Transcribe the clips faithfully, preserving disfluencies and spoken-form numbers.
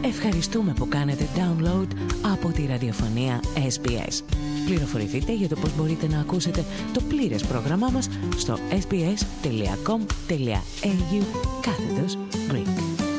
Ευχαριστούμε που κάνετε download από τη ραδιοφωνία ες μπι ες. Πληροφορηθείτε για το πώς μπορείτε να ακούσετε το πλήρες πρόγραμμά μας στο sbs.com.au κάθετος Greek.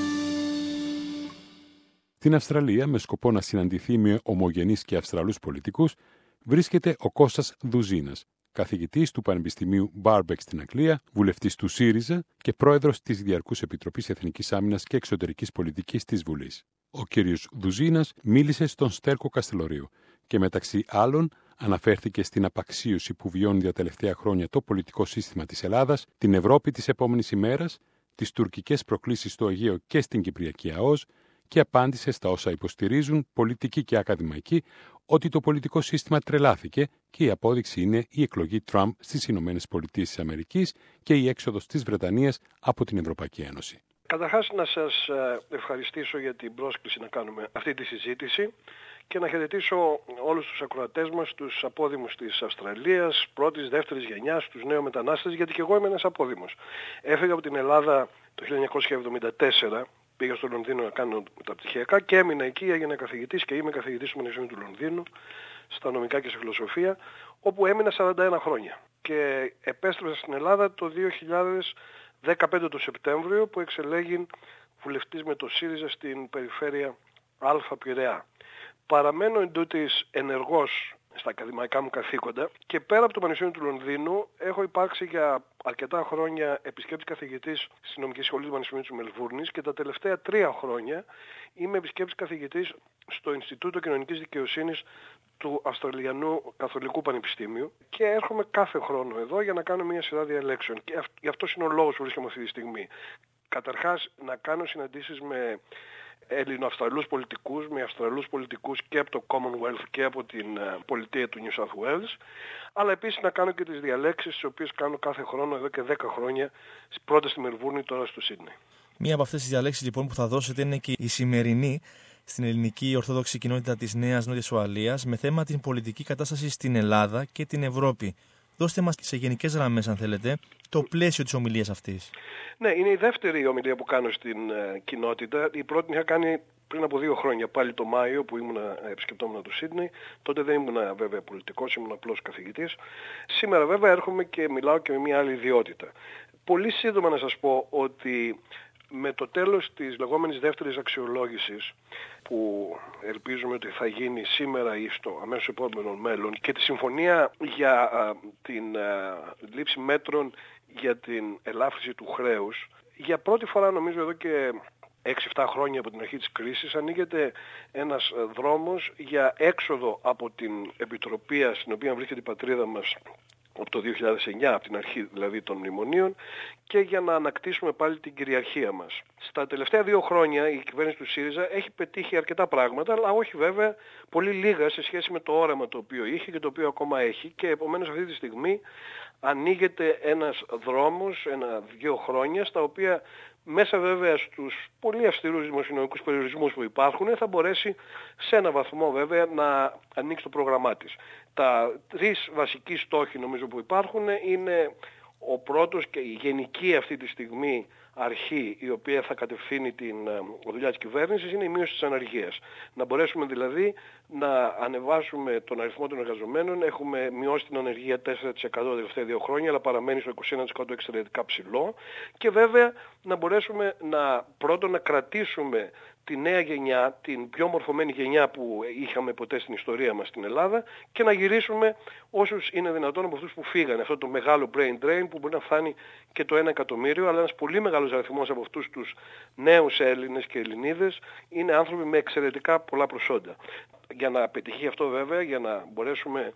Στην Αυστραλία, με σκοπό να συναντηθεί με ομογενείς και Αυστραλούς πολιτικούς, βρίσκεται ο Κώστας Δουζίνας, καθηγητής του Πανεπιστημίου Μπάρμπεκ στην Αγγλία, βουλευτής του ΣΥΡΙΖΑ και πρόεδρος της Διαρκούς Επιτροπής Εθνικής Άμυνας και Εξωτερικής Πολιτικής της Βουλής. Ο κ. Δουζίνας μίλησε στον Στέρκο Καστελορίου και μεταξύ άλλων αναφέρθηκε στην απαξίωση που βιώνει τα τελευταία χρόνια το πολιτικό σύστημα της Ελλάδας, την Ευρώπη της επόμενης ημέρας, τις τουρκικές προκλήσεις στο Αιγαίο και στην Κυπριακή ΑΟΣ και απάντησε στα όσα υποστηρίζουν πολιτικοί και ακαδημαϊκοί ότι το πολιτικό σύστημα τρελάθηκε και η απόδειξη είναι η εκλογή Τραμπ στις Ηνωμένες Πολιτείες της Αμερικής και η έξοδος της Βρετανίας από την Ευρωπαϊκή Ένωση. Καταρχάς να σας ευχαριστήσω για την πρόσκληση να κάνουμε αυτή τη συζήτηση και να χαιρετήσω όλους τους ακροατές μας, τους απόδημους της Αυστραλίας, πρώτης, δεύτερης γενιάς, τους νέους μετανάστες, γιατί και εγώ είμαι ένας απόδημος. Έφυγα από την Ελλάδα το χίλια εννιακόσια εβδομήντα τέσσερα, πήγα στο Λονδίνο να κάνω μεταπτυχιακά και έμεινα εκεί, έγινα καθηγητής και είμαι καθηγητής του Πανεπιστημίου του Λονδίνου, στα νομικά και στη φιλοσοφία, όπου έμεινα σαράντα ένα χρόνια. Και επέστρεψα στην Ελλάδα το δύο χιλιάδες δεκαπέντε το Σεπτέμβριο, που εξελέγην βουλευτής με το ΣΥΡΙΖΑ στην περιφέρεια Α Πειραιά. Παραμένω εντούτοις ενεργός στα ακαδημαϊκά μου καθήκοντα και πέρα από το Πανεπιστήμιο του Λονδίνου έχω υπάρξει για αρκετά χρόνια επισκέπτης καθηγητής στη Νομική Σχολή του Πανεπιστημίου της Μελβούρνης και τα τελευταία τρία χρόνια είμαι επισκέπτης καθηγητής στο Ινστιτούτο Κοινωνικής Δικαιοσύνης του Αυστραλιανού Καθολικού Πανεπιστήμιου και έρχομαι κάθε χρόνο εδώ για να κάνω μια σειρά διαλέξεων και γι' αυτό είναι ο λόγος που βρίσκομαι αυτή τη στιγμή. Καταρχάς να κάνω συναντήσεις με Έλληνο-Αυστραλούς πολιτικούς, με Αυστραλούς πολιτικούς και από το Commonwealth και από την πολιτεία του New South Wales, αλλά επίσης να κάνω και τις διαλέξεις τις οποίες κάνω κάθε χρόνο εδώ και δέκα χρόνια, πρώτα στη Μελβούρνη, τώρα στο Σίδνεϊ. Μία από αυτές τις διαλέξεις λοιπόν που θα δώσετε είναι και η σημερινή στην ελληνική ορθόδοξη κοινότητα της Νέας Νότιας Ουαλίας με θέμα την πολιτική κατάσταση στην Ελλάδα και την Ευρώπη. Δώστε μας σε γενικές γραμμές, αν θέλετε, το πλαίσιο της ομιλίας αυτής. Ναι, είναι η δεύτερη ομιλία που κάνω στην ε, κοινότητα. Η πρώτη είχα κάνει πριν από δύο χρόνια, πάλι το Μάιο, που ήμουν επισκεπτόμουν του Σίδνεϊ. Τότε δεν ήμουν βέβαια πολιτικός, ήμουν απλός καθηγητής. Σήμερα βέβαια έρχομαι και μιλάω και με μια άλλη ιδιότητα. Πολύ σύντομα να σας πω ότι με το τέλος της λεγόμενης δεύτερης αξιολόγησης, που ελπίζουμε ότι θα γίνει σήμερα ή στο αμέσως επόμενο μέλλον, και τη συμφωνία για α, την α, λήψη μέτρων για την ελάφρυνση του χρέους, για πρώτη φορά νομίζω εδώ και έξι εφτά χρόνια από την αρχή της κρίσης ανοίγεται ένας δρόμος για έξοδο από την επιτροπή στην οποία βρίσκεται η πατρίδα μας από το δύο χιλιάδες εννιά, από την αρχή δηλαδή των μνημονίων, και για να ανακτήσουμε πάλι την κυριαρχία μας. Στα τελευταία δύο χρόνια η κυβέρνηση του ΣΥΡΙΖΑ έχει πετύχει αρκετά πράγματα, αλλά όχι βέβαια πολύ λίγα σε σχέση με το όραμα το οποίο είχε και το οποίο ακόμα έχει, και επομένως αυτή τη στιγμή ανοίγεται ένας δρόμος, ένα-δύο χρόνια, στα οποία μέσα βέβαια στους πολύ αυστηρούς δημοσιονομικούς περιορισμούς που υπάρχουν θα μπορέσει σε ένα βαθμό βέβαια να ανοίξει το πρόγραμμά της. Τα τρεις βασικοί στόχοι νομίζω που υπάρχουν είναι ο πρώτος και η γενική αυτή τη στιγμή αρχή η οποία θα κατευθύνει την δουλειά της κυβέρνησης είναι η μείωση της ανεργίας. Να μπορέσουμε δηλαδή να ανεβάσουμε τον αριθμό των εργαζομένων. Έχουμε μειώσει την ανεργία τέσσερα τοις εκατό τα τελευταία δύο χρόνια, αλλά παραμένει στο είκοσι ένα τοις εκατό εξαιρετικά ψηλό. Και βέβαια να μπορέσουμε να πρώτον να κρατήσουμε τη νέα γενιά, την πιο μορφωμένη γενιά που είχαμε ποτέ στην ιστορία μας στην Ελλάδα, και να γυρίσουμε όσους είναι δυνατόν από αυτούς που φύγανε. Αυτό το μεγάλο brain drain που μπορεί να φτάνει και το ένα εκατομμύριο, αλλά ένας πολύ μεγάλος αριθμός από αυτούς τους νέους Έλληνες και Ελληνίδες είναι άνθρωποι με εξαιρετικά πολλά προσόντα. Για να πετυχεί αυτό βέβαια, για να μπορέσουμε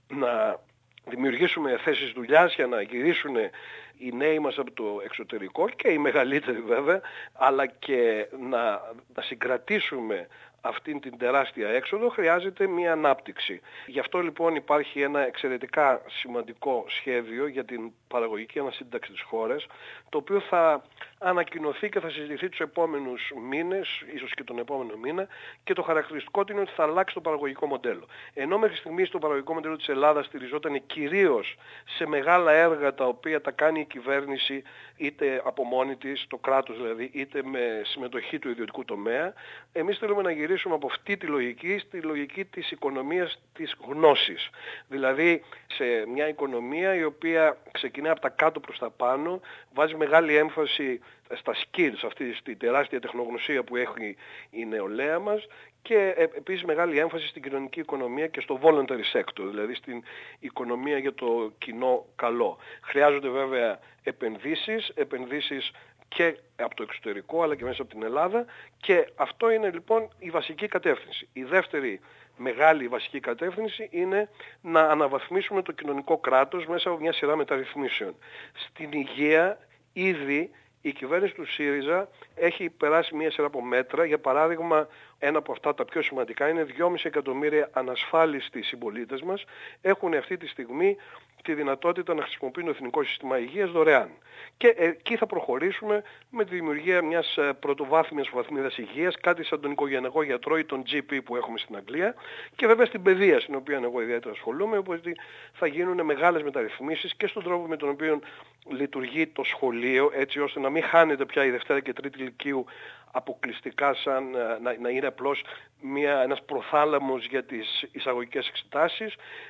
να δημιουργήσουμε θέσεις δουλειάς, για να γυρίσουν οι νέοι μας από το εξωτερικό και οι μεγαλύτεροι βέβαια, αλλά και να, να συγκρατήσουμε αυτήν την τεράστια έξοδο χρειάζεται μια ανάπτυξη. Γι' αυτό λοιπόν υπάρχει ένα εξαιρετικά σημαντικό σχέδιο για την παραγωγική ανασύνταξη της χώρας, το οποίο θα ανακοινωθεί και θα συζητηθεί τους επόμενους μήνες, ίσως και τον επόμενο μήνα, και το χαρακτηριστικό του είναι ότι θα αλλάξει το παραγωγικό μοντέλο. Ενώ μέχρι στιγμής το παραγωγικό μοντέλο της Ελλάδας στηριζόταν κυρίως σε μεγάλα έργα τα οποία τα κάνει η κυβέρνηση είτε από μόνη της, το κράτος δηλαδή, είτε με συμμετοχή του ιδιωτικού τομέα, εμείς θέλουμε να γυρίσουμε από αυτή τη λογική στη λογική της οικονομίας της γνώσης. Δηλαδή σε μια οικονομία η οποία ξεκινάει από τα κάτω προς τα πάνω, βάζει μεγάλη έμφαση στα skills, αυτή τη τεράστια τεχνογνωσία που έχει η νεολαία μας, και επίσης μεγάλη έμφαση στην κοινωνική οικονομία και στο voluntary sector, δηλαδή στην οικονομία για το κοινό καλό. Χρειάζονται βέβαια επενδύσεις, επενδύσεις και από το εξωτερικό αλλά και μέσα από την Ελλάδα, και αυτό είναι λοιπόν η βασική κατεύθυνση. Η δεύτερη μεγάλη βασική κατεύθυνση είναι να αναβαθμίσουμε το κοινωνικό κράτος μέσα από μια σειρά μεταρρυθμίσεων. Στην υγεία ήδη η κυβέρνηση του ΣΥΡΙΖΑ έχει περάσει μια σειρά από μέτρα. Για παράδειγμα, ένα από αυτά τα πιο σημαντικά είναι δυόμισι εκατομμύρια ανασφάλιστοι συμπολίτες μας έχουν αυτή τη στιγμή τη δυνατότητα να χρησιμοποιούν το Εθνικό Σύστημα Υγείας δωρεάν. Και εκεί θα προχωρήσουμε με τη δημιουργία μιας πρωτοβάθμιας βαθμίδας υγείας, κάτι σαν τον οικογενειακό γιατρό ή τον τζι πι που έχουμε στην Αγγλία, και βέβαια στην παιδεία, στην οποία εγώ ιδιαίτερα ασχολούμαι, οπότε θα γίνουν μεγάλες μεταρρυθμίσεις και στον τρόπο με τον οποίο λειτουργεί το σχολείο, έτσι ώστε να μην χάνεται πια η Δευτέρα και Τρίτη Λυκείου αποκλειστικά σαν να, να είναι απλώς μια, ένας προθάλαμος για τις εισαγωγικές εξετάσεις,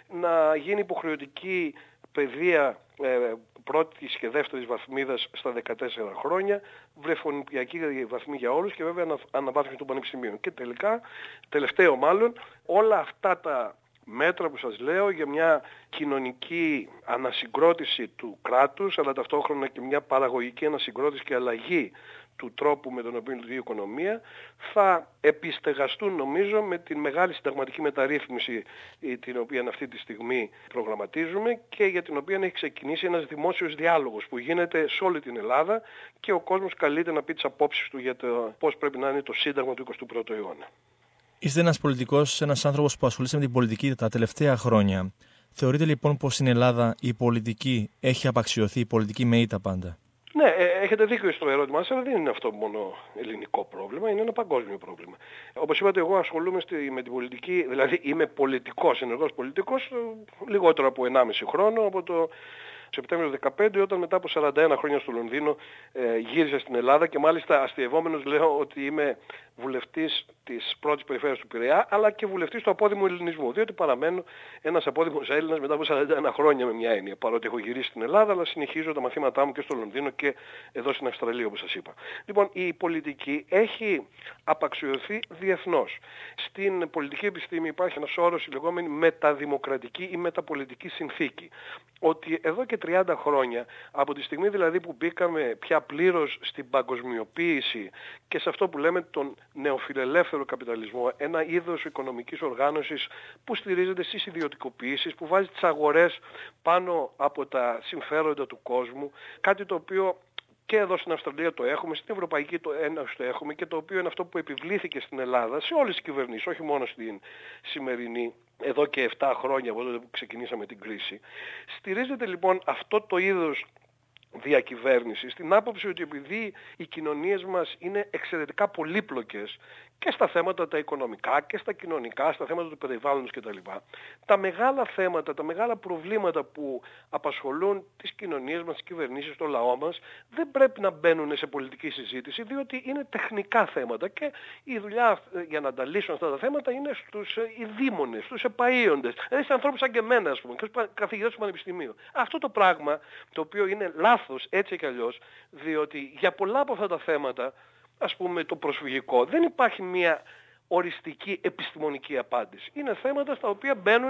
να γίνει υποχρεωτική παιδεία ε, πρώτης και δεύτερης βαθμίδας στα δεκατέσσερα χρόνια, βρεφονιπιακή βαθμή για όλους και βέβαια ανα, αναβάθμιση των πανεπιστημίων. Και τελικά, τελευταίο μάλλον, όλα αυτά τα μέτρα που σας λέω για μια κοινωνική ανασυγκρότηση του κράτους, αλλά ταυτόχρονα και μια παραγωγική ανασυγκρότηση και αλλαγή του τρόπου με τον οποίο λειτουργεί η οικονομία, θα επιστεγαστούν νομίζω με την μεγάλη συνταγματική μεταρρύθμιση την οποία αυτή τη στιγμή προγραμματίζουμε και για την οποία έχει ξεκινήσει ένας δημόσιος διάλογος που γίνεται σε όλη την Ελλάδα και ο κόσμος καλείται να πει τις απόψεις του για το πώς πρέπει να είναι το σύνταγμα του εικοστού πρώτου αιώνα. Είστε ένας πολιτικός, ένας άνθρωπος που ασχολείται με την πολιτική τα τελευταία χρόνια. Θεωρείτε λοιπόν πως στην Ελλάδα η πολιτική έχει απαξιωθεί, η πολιτική με ήττα πάντα? Ναι, έχετε δίκιο στο ερώτημά σας, αλλά δεν είναι αυτό μόνο ελληνικό πρόβλημα, είναι ένα παγκόσμιο πρόβλημα. Όπως είπατε, εγώ ασχολούμαι στη, με την πολιτική, δηλαδή είμαι πολιτικός, ενεργός πολιτικός, λιγότερο από ενάμιση χρόνο, από το Σεπτέμβριο του δύο χιλιάδες δεκαπέντε, όταν μετά από σαράντα ένα χρόνια στο Λονδίνο ε, γύρισα στην Ελλάδα και μάλιστα αστειευόμενος λέω ότι είμαι βουλευτής της πρώτης περιφέρειας του Πειραιά, αλλά και βουλευτής του απόδημου ελληνισμού, διότι παραμένω ένας απόδημος Έλληνας μετά από σαράντα ένα χρόνια με μια έννοια, παρότι έχω γυρίσει στην Ελλάδα, αλλά συνεχίζω τα μαθήματά μου και στο Λονδίνο και εδώ στην Αυστραλία, όπως σας είπα. Λοιπόν, η πολιτική έχει απαξιωθεί διεθνώς. Στην πολιτική επιστήμη υπάρχει ένας όρος, η λεγόμενη μεταδημοκρατική ή μεταπολιτική συνθήκη, ότι εδώ και τριάντα χρόνια, από τη στιγμή δηλαδή που μπήκαμε πια πλήρως στην παγκοσμιοποίηση και σε αυτό που λέμε τον νεοφιλελεύθερο καπιταλισμό, ένα είδος οικονομικής οργάνωσης που στηρίζεται στις ιδιωτικοποιήσεις, που βάζει τις αγορές πάνω από τα συμφέροντα του κόσμου, κάτι το οποίο και εδώ στην Αυστραλία το έχουμε, στην Ευρωπαϊκή Ένωση το έχουμε και το οποίο είναι αυτό που επιβλήθηκε στην Ελλάδα σε όλες τις κυβερνήσεις, όχι μόνο στην σημερινή, εδώ και επτά χρόνια από τότε που ξεκινήσαμε την κρίση. Στηρίζεται λοιπόν αυτό το είδος διακυβέρνηση στην άποψη ότι επειδή οι κοινωνίες μας είναι εξαιρετικά πολύπλοκες και στα θέματα τα οικονομικά και στα κοινωνικά, στα θέματα του περιβάλλοντος κτλ. Τα μεγάλα θέματα, τα μεγάλα προβλήματα που απασχολούν τις κοινωνίες μας, τις κυβερνήσεις, το λαό μας, δεν πρέπει να μπαίνουν σε πολιτική συζήτηση, διότι είναι τεχνικά θέματα και η δουλειά για να τα λύσουν αυτά τα θέματα είναι στους ειδήμονες, στους επαΐοντες, δηλαδή σε ανθρώπους σαν και εμένα, ας πούμε, και στους καθηγητές του πανεπιστημίου. Αυτό το πράγμα, το οποίο είναι λάθος έτσι και αλλιώς, διότι για πολλά από αυτά τα θέματα, ας πούμε το προσφυγικό, δεν υπάρχει μια οριστική επιστημονική απάντηση. Είναι θέματα στα οποία μπαίνουν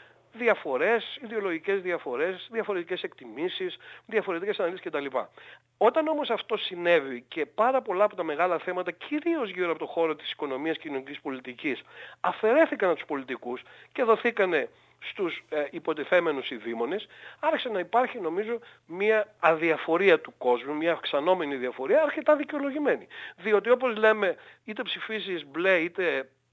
διαφορές, ιδεολογικές διαφορές, διαφορετικές εκτιμήσεις, διαφορετικές αναλύσεις κτλ. Όταν όμως αυτό συνέβη και πάρα πολλά από τα μεγάλα θέματα, κυρίως γύρω από το χώρο της οικονομίας και κοινωνικής πολιτικής, αφαιρέθηκαν από τους πολιτικούς και δοθήκανε στους ε, υποτιθέμενους ειδήμονες, άρχισε να υπάρχει νομίζω μια αδιαφορία του κόσμου, μια αυξανόμενη διαφορία, αρκετά δικαιολογημένη. Διότι όπως λέμε, είτε ψηφίζεις μπλε είτε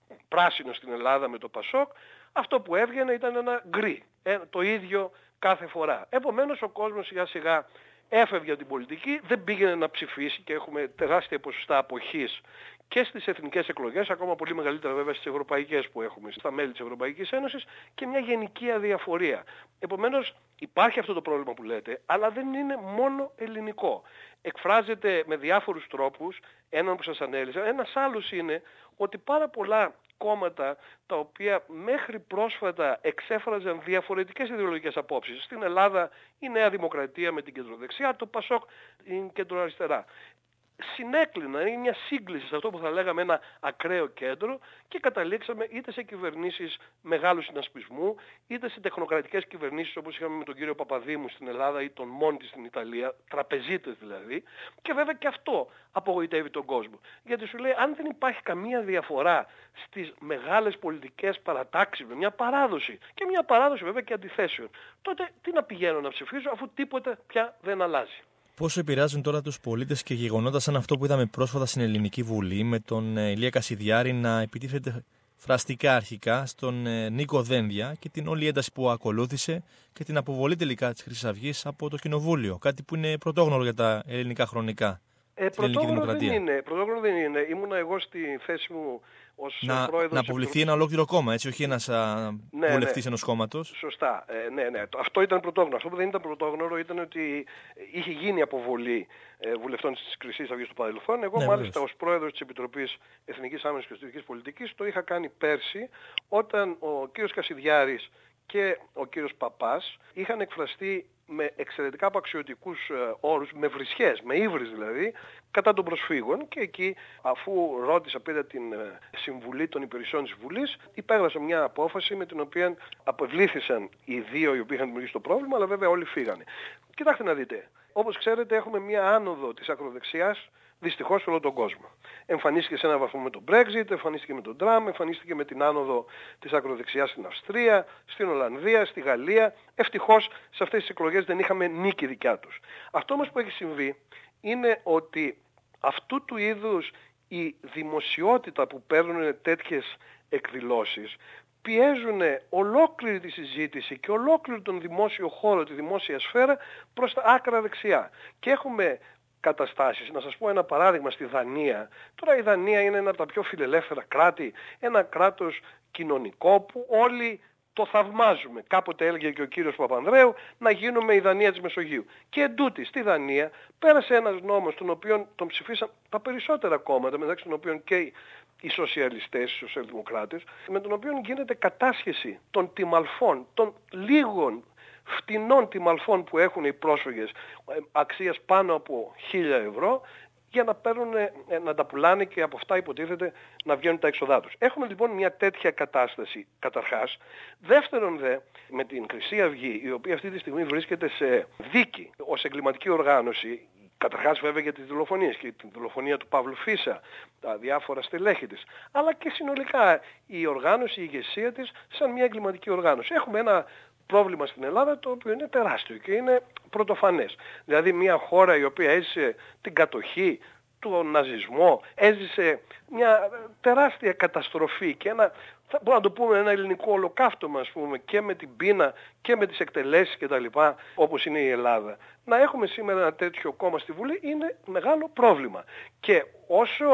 πράσινο στην Ελλάδα με το Πασόκ, αυτό που έβγαινε ήταν ένα γκρι, ε, το ίδιο κάθε φορά. Επομένως ο κόσμος σιγά σιγά έφευγε από την πολιτική, δεν πήγαινε να ψηφίσει και έχουμε τεράστια ποσοστά αποχής και στις εθνικές εκλογές, ακόμα πολύ μεγαλύτερα βέβαια στις ευρωπαϊκές που έχουμε, στα μέλη της Ευρωπαϊκής Ένωσης, και μια γενική αδιαφορία. Επομένως υπάρχει αυτό το πρόβλημα που λέτε, αλλά δεν είναι μόνο ελληνικό. Εκφράζεται με διάφορους τρόπους, έναν που σας ανέλησα. Ένας άλλος είναι ότι πάρα πολλά κόμματα τα οποία μέχρι πρόσφατα εξέφραζαν διαφορετικές ιδεολογικές απόψεις. Στην Ελλάδα η Νέα Δημοκρατία με την κεντροδεξιά, το Πασόκ την κεντροαριστερά. Συνέκλυναν, είναι μια σύγκληση σε αυτό που θα λέγαμε ένα ακραίο κέντρο και καταλήξαμε είτε σε κυβερνήσεις μεγάλου συνασπισμού, είτε σε τεχνοκρατικές κυβερνήσεις όπως είχαμε με τον κύριο Παπαδήμου στην Ελλάδα ή τον Μόντι στην Ιταλία, τραπεζίτες δηλαδή, και βέβαια και αυτό απογοητεύει τον κόσμο. Γιατί σου λέει αν δεν υπάρχει καμία διαφορά στις μεγάλες πολιτικές παρατάξεις με μια παράδοση και μια παράδοση βέβαια και αντιθέσεων, τότε τι να πηγαίνω να ψηφίσω αφού τίποτα πια δεν αλλάζει. Πόσο επηρεάζουν τώρα τους πολίτες και γεγονότα σαν αυτό που είδαμε πρόσφατα στην Ελληνική Βουλή με τον Ηλία Κασιδιάρη να επιτίθεται φραστικά αρχικά στον Νίκο Δένδια και την όλη ένταση που ακολούθησε και την αποβολή τελικά της Χρυσής Αυγής από το Κοινοβούλιο. Κάτι που είναι πρωτόγνωρο για τα ελληνικά χρονικά. Ε, πρωτόγνωρο δεν είναι. Πρωτόγνωρο δεν είναι. Ήμουνα εγώ στη θέση μου ως να, πρόεδρος... Να αποβληθεί ένα ολόκληρο κόμμα, έτσι, όχι ένας ναι, βουλευτής ναι. ενός κόμματος. Σωστά. Ε, ναι, ναι. Αυτό ήταν πρωτόγνωρο. Αυτό που δεν ήταν πρωτόγνωρο ήταν ότι είχε γίνει αποβολή ε, βουλευτών της Χρυσής Αυγής του παρελθόν. Εγώ ναι, μάλιστα ως πρόεδρος της Επιτροπής Εθνικής Άμυνας και Εσωτερικής Πολιτικής το είχα κάνει πέρσι, όταν ο κύριος Κασιδιάρης και ο κύριος Παπάς είχαν εκφραστεί με εξαιρετικά απαξιωτικούς ε, όρους, με βρισχές, με ύβρις δηλαδή, κατά των προσφύγων, και εκεί αφού ρώτησα, πήρα την ε, συμβουλή των υπηρεσιών της Βουλής, υπέγραψα μια απόφαση με την οποία αποβλήθησαν οι δύο οι οποίοι είχαν δημιουργήσει το πρόβλημα, αλλά βέβαια όλοι φύγανε. Κοιτάξτε να δείτε, όπως ξέρετε έχουμε μια άνοδο της ακροδεξιάς δυστυχώς σε όλο τον κόσμο. Εμφανίστηκε σε έναν βαθμό με τον Brexit, εμφανίστηκε με τον Τραμπ, εμφανίστηκε με την άνοδο της ακροδεξιάς στην Αυστρία, στην Ολλανδία, στη Γαλλία. Ευτυχώς σε αυτές τις εκλογές δεν είχαμε νίκη δικιά τους. Αυτό όμως που έχει συμβεί είναι ότι αυτού του είδους η δημοσιότητα που παίρνουν τέτοιες εκδηλώσεις πιέζουν ολόκληρη τη συζήτηση και ολόκληρο τον δημόσιο χώρο, τη δημόσια σφαίρα προς τα άκρα δεξιά. Και έχουμε καταστάσεις. Να σας πω ένα παράδειγμα στη Δανία. Τώρα η Δανία είναι ένα από τα πιο φιλελεύθερα κράτη, ένα κράτος κοινωνικό που όλοι το θαυμάζουμε. Κάποτε έλεγε και ο κύριος Παπανδρέου να γίνουμε η Δανία της Μεσογείου. Και εντούτοις στη Δανία πέρασε ένας νόμος τον οποίο τον ψηφίσαν τα περισσότερα κόμματα, μεταξύ των οποίων και οι σοσιαλιστές, οι σοσιαλδημοκράτες, με τον οποίο γίνεται κατάσχεση των τιμαλφών, των λίγων φτηνών τιμαλφών που έχουν οι πρόσφυγες αξίας πάνω από χίλια ευρώ, για να παίρνουν, να τα πουλάνε και από αυτά υποτίθεται να βγαίνουν τα έξοδά τους. Έχουμε λοιπόν μια τέτοια κατάσταση καταρχάς. Δεύτερον δε, με την Χρυσή Αυγή, η οποία αυτή τη στιγμή βρίσκεται σε δίκη ως εγκληματική οργάνωση, καταρχάς βέβαια για τις δολοφονίες και την δολοφονία του Παύλου Φίσα, τα διάφορα στελέχη της, αλλά και συνολικά η οργάνωση, η ηγεσία της σαν μια εγκληματική οργάνωση. Έχουμε ένα πρόβλημα στην Ελλάδα το οποίο είναι τεράστιο και είναι πρωτοφανές. Δηλαδή μια χώρα η οποία έζησε την κατοχή, τον ναζισμό, έζησε μια τεράστια καταστροφή και ένα, θα μπορούμε να το πούμε, ένα ελληνικό ολοκαύτωμα, ας πούμε, και με την πείνα και με τις εκτελέσεις και τα λοιπά, όπως είναι η Ελλάδα. Να έχουμε σήμερα ένα τέτοιο κόμμα στη Βουλή είναι μεγάλο πρόβλημα. Και όσο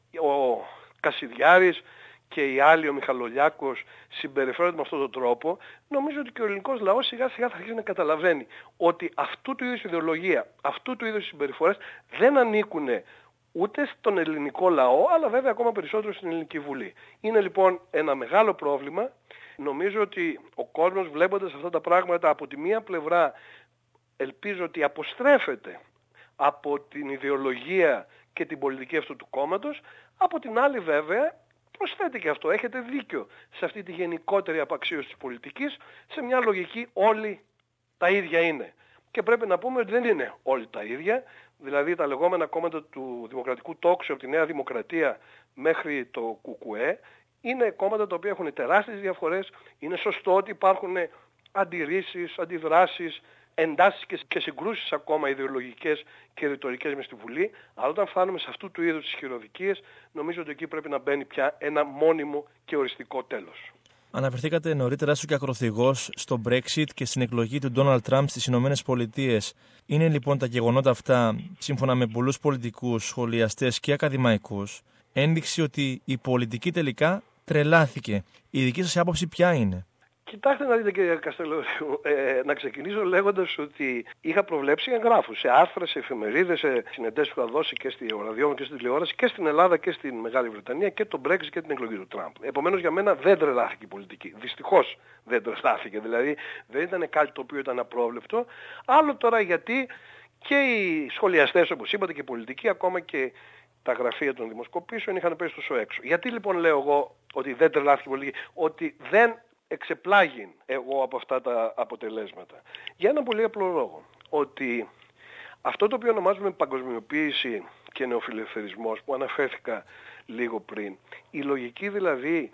ο Κασιδιάρης και οι άλλοι, ο Μιχαλολιάκος, συμπεριφέρονται με αυτόν τον τρόπο, νομίζω ότι και ο ελληνικός λαός σιγά σιγά θα αρχίσει να καταλαβαίνει ότι αυτού του είδους ιδεολογία, αυτού του είδους συμπεριφορές δεν ανήκουν ούτε στον ελληνικό λαό, αλλά βέβαια ακόμα περισσότερο στην Ελληνική Βουλή. Είναι λοιπόν ένα μεγάλο πρόβλημα. Νομίζω ότι ο κόσμος, βλέποντας αυτά τα πράγματα, από τη μία πλευρά ελπίζω ότι αποστρέφεται από την ιδεολογία και την πολιτική αυτού του κόμματος, από την άλλη βέβαια προσθέτει και αυτό, έχετε δίκιο σε αυτή τη γενικότερη απαξίωση της πολιτικής, σε μια λογική όλοι τα ίδια είναι. Και πρέπει να πούμε ότι δεν είναι όλοι τα ίδια, δηλαδή τα λεγόμενα κόμματα του Δημοκρατικού Τόξου από τη Νέα Δημοκρατία μέχρι το ΚΚΕ είναι κόμματα τα οποία έχουν τεράστιες διαφορές, είναι σωστό ότι υπάρχουν αντιρρήσεις, αντιδράσεις εντάσεις και συγκρούσεις ακόμα ιδεολογικές και ρητορικές μες στη Βουλή, αλλά όταν φτάνουμε σε αυτού του είδους τις χειροδικίες, νομίζω ότι εκεί πρέπει να μπαίνει πια ένα μόνιμο και οριστικό τέλος. Αναφερθήκατε νωρίτερα σου και ακροθυγός στο Brexit και στην εκλογή του Ντόναλντ Τραμπ στις Ηνωμένες Πολιτείες. Είναι λοιπόν τα γεγονότα αυτά, σύμφωνα με πολλούς πολιτικούς, σχολιαστές και ακαδημαϊκούς, ένδειξη ότι η πολιτική τελικά τρελάθηκε. Η δική σας άποψη ποια είναι? Κοιτάξτε να δείτε, κύριε Καστελόριου, ε, να ξεκινήσω λέγοντας ότι είχα προβλέψει εγγράφους σε άρθρα, σε εφημερίδες, σε συνεντεύξεις που είχα δώσει και στη ραδιόφωνο και στη τηλεόραση και στην Ελλάδα και στην Μεγάλη Βρετανία και το Brexit και την εκλογή του Τραμπ. Επομένως για μένα δεν τρελάθηκε η πολιτική. Δυστυχώς δεν τρελάθηκε. Δηλαδή δεν ήταν κάτι το οποίο ήταν απρόβλεπτο. Άλλο τώρα γιατί και οι σχολιαστές, όπως είπατε, και οι πολιτικοί, ακόμα και τα γραφεία των δημοσκοπήσεων είχαν πέσει τόσο έξω. Γιατί λοιπόν λέω εγώ ότι δεν τρελάθηκε η πολιτική? Ότι δεν εξεπλάγει εγώ από αυτά τα αποτελέσματα. Για έναν πολύ απλό λόγο. Ότι αυτό το οποίο ονομάζουμε παγκοσμιοποίηση και νεοφιλελευθερισμός, που αναφέρθηκα λίγο πριν, η λογική δηλαδή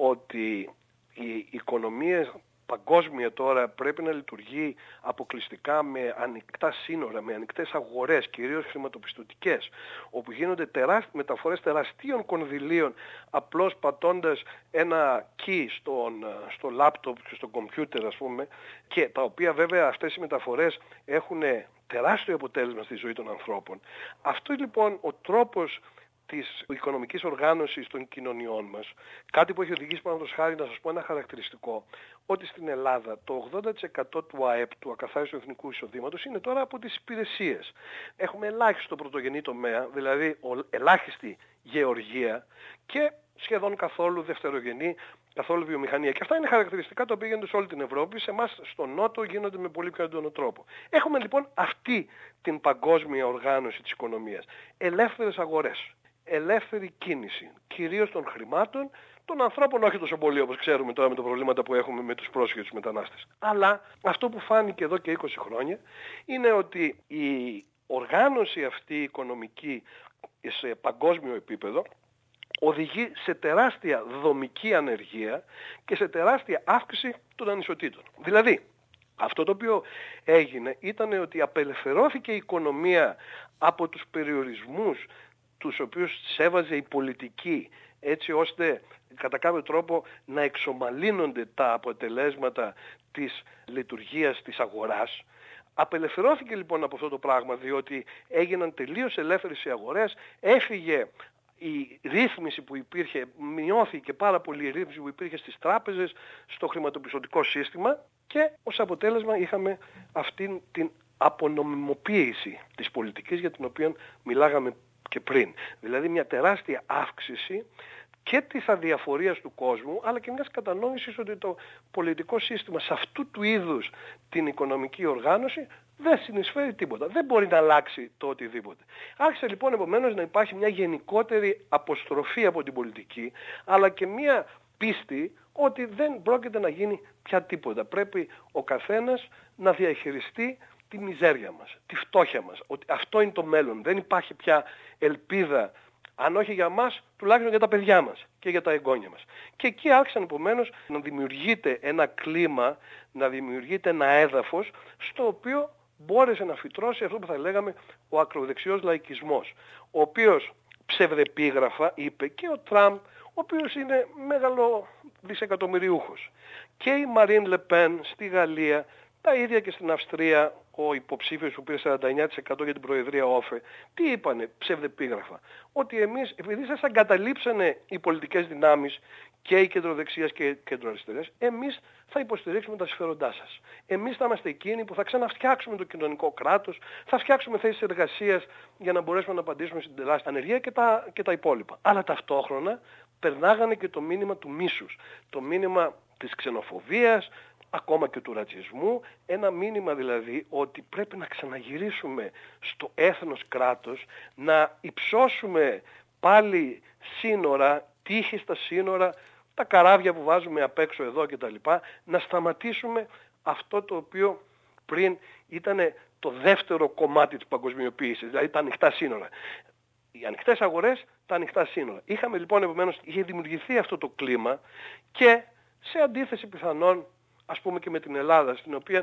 ότι η οικονομία παγκόσμια τώρα πρέπει να λειτουργεί αποκλειστικά με ανοιχτά σύνορα, με ανοιχτές αγορές, κυρίως χρηματοπιστωτικές, όπου γίνονται τεράστι, μεταφορές τεραστίων κονδυλίων απλώς πατώντας ένα key στον, στο λάπτοπ και στο κομπιούτερ, ας πούμε, και τα οποία βέβαια αυτές οι μεταφορές έχουν τεράστιο αποτέλεσμα στη ζωή των ανθρώπων. Αυτό λοιπόν ο τρόπος της οικονομικής οργάνωσης των κοινωνιών μας, κάτι που έχει οδηγήσει, παραδείγματος χάρη, να σας πω ένα χαρακτηριστικό, ότι στην Ελλάδα το ογδόντα τοις εκατό του ΑΕΠ, του ακαθάριστου εθνικού εισοδήματος, είναι τώρα από τις υπηρεσίες. Έχουμε ελάχιστο πρωτογενή τομέα, δηλαδή ελάχιστη γεωργία και σχεδόν καθόλου δευτερογενή, καθόλου βιομηχανία. Και αυτά είναι χαρακτηριστικά τα οποία γίνονται σε όλη την Ευρώπη. Σε εμάς στον Νότο γίνονται με πολύ πιο έντονο τρόπο. Έχουμε λοιπόν αυτή την παγκόσμια οργάνωση της οικονομίας. Ελεύθερες αγορές. Ελεύθερη κίνηση, κυρίως των χρημάτων, των ανθρώπων όχι τόσο πολύ όπως ξέρουμε τώρα με τα προβλήματα που έχουμε με τους πρόσφυγες και τους μετανάστες. Αλλά αυτό που φάνηκε εδώ και είκοσι χρόνια είναι ότι η οργάνωση αυτή οικονομική σε παγκόσμιο επίπεδο οδηγεί σε τεράστια δομική ανεργία και σε τεράστια αύξηση των ανισοτήτων. Δηλαδή, αυτό το οποίο έγινε ήταν ότι απελευθερώθηκε η οικονομία από τους περιορισμούς τους οποίους σέβαζε η πολιτική, έτσι ώστε κατά κάποιο τρόπο να εξομαλύνονται τα αποτελέσματα της λειτουργίας της αγοράς. Απελευθερώθηκε λοιπόν από αυτό το πράγμα, διότι έγιναν τελείως ελεύθερες οι αγορές, έφυγε η ρύθμιση που υπήρχε, μειώθηκε πάρα πολύ η ρύθμιση που υπήρχε στις τράπεζες, στο χρηματοπιστωτικό σύστημα και ως αποτέλεσμα είχαμε αυτήν την απονομιμοποίηση της πολιτικής για την οποία μιλάγαμε και πριν. Δηλαδή μια τεράστια αύξηση και της αδιαφορίας του κόσμου, αλλά και μιας κατανόησης ότι το πολιτικό σύστημα σε αυτού του είδους την οικονομική οργάνωση δεν συνεισφέρει τίποτα. Δεν μπορεί να αλλάξει το οτιδήποτε. Άρχισε λοιπόν επομένως να υπάρχει μια γενικότερη αποστροφή από την πολιτική, αλλά και μια πίστη ότι δεν πρόκειται να γίνει πια τίποτα. Πρέπει ο καθένας να διαχειριστεί τη μιζέρια μας, τη φτώχεια μας, ότι αυτό είναι το μέλλον. Δεν υπάρχει πια ελπίδα, αν όχι για μας, τουλάχιστον για τα παιδιά μας και για τα εγγόνια μας. Και εκεί άρχισαν επομένως να δημιουργείται ένα κλίμα, να δημιουργείται ένα έδαφος, στο οποίο μπόρεσε να φυτρώσει αυτό που θα λέγαμε ο ακροδεξιός λαϊκισμός, ο οποίος ψευδεπίγραφα είπε και ο Τραμπ, ο οποίος είναι μεγάλο δισεκατομμυριούχος, και η Μαρίν Λεπέν στη Γαλλία, τα ίδια και στην Αυστρία, ο υποψήφιος που πήρε σαράντα εννέα τοις εκατό για την Προεδρία Όφε, τι είπανε ψευδεπίγραφα? Ότι εμείς, επειδή σας αγκαταλείψανε οι πολιτικές δυνάμεις και οι κεντροδεξιές και οι κεντροαριστερές, εμείς θα υποστηρίξουμε τα συμφέροντά σας. Εμείς θα είμαστε εκείνοι που θα ξαναφτιάξουμε το κοινωνικό κράτος, θα φτιάξουμε θέσεις εργασίας για να μπορέσουμε να απαντήσουμε στην τεράστια ανεργία και τα, και τα υπόλοιπα. Αλλά ταυτόχρονα περνάγανε και το μήνυμα του μίσους, το μήνυμα της ξενοφοβίας, ακόμα και του ρατσισμού, ένα μήνυμα δηλαδή ότι πρέπει να ξαναγυρίσουμε στο έθνος κράτος, να υψώσουμε πάλι σύνορα, τείχη στα σύνορα, τα καράβια που βάζουμε απ' έξω εδώ κτλ. Να σταματήσουμε αυτό το οποίο πριν ήταν το δεύτερο κομμάτι της παγκοσμιοποίησης, δηλαδή τα ανοιχτά σύνορα. Οι ανοιχτές αγορές, τα ανοιχτά σύνορα. Είχαμε λοιπόν επομένως, είχε δημιουργηθεί αυτό το κλίμα και σε αντίθεση πιθανόν, ας πούμε και με την Ελλάδα, στην οποία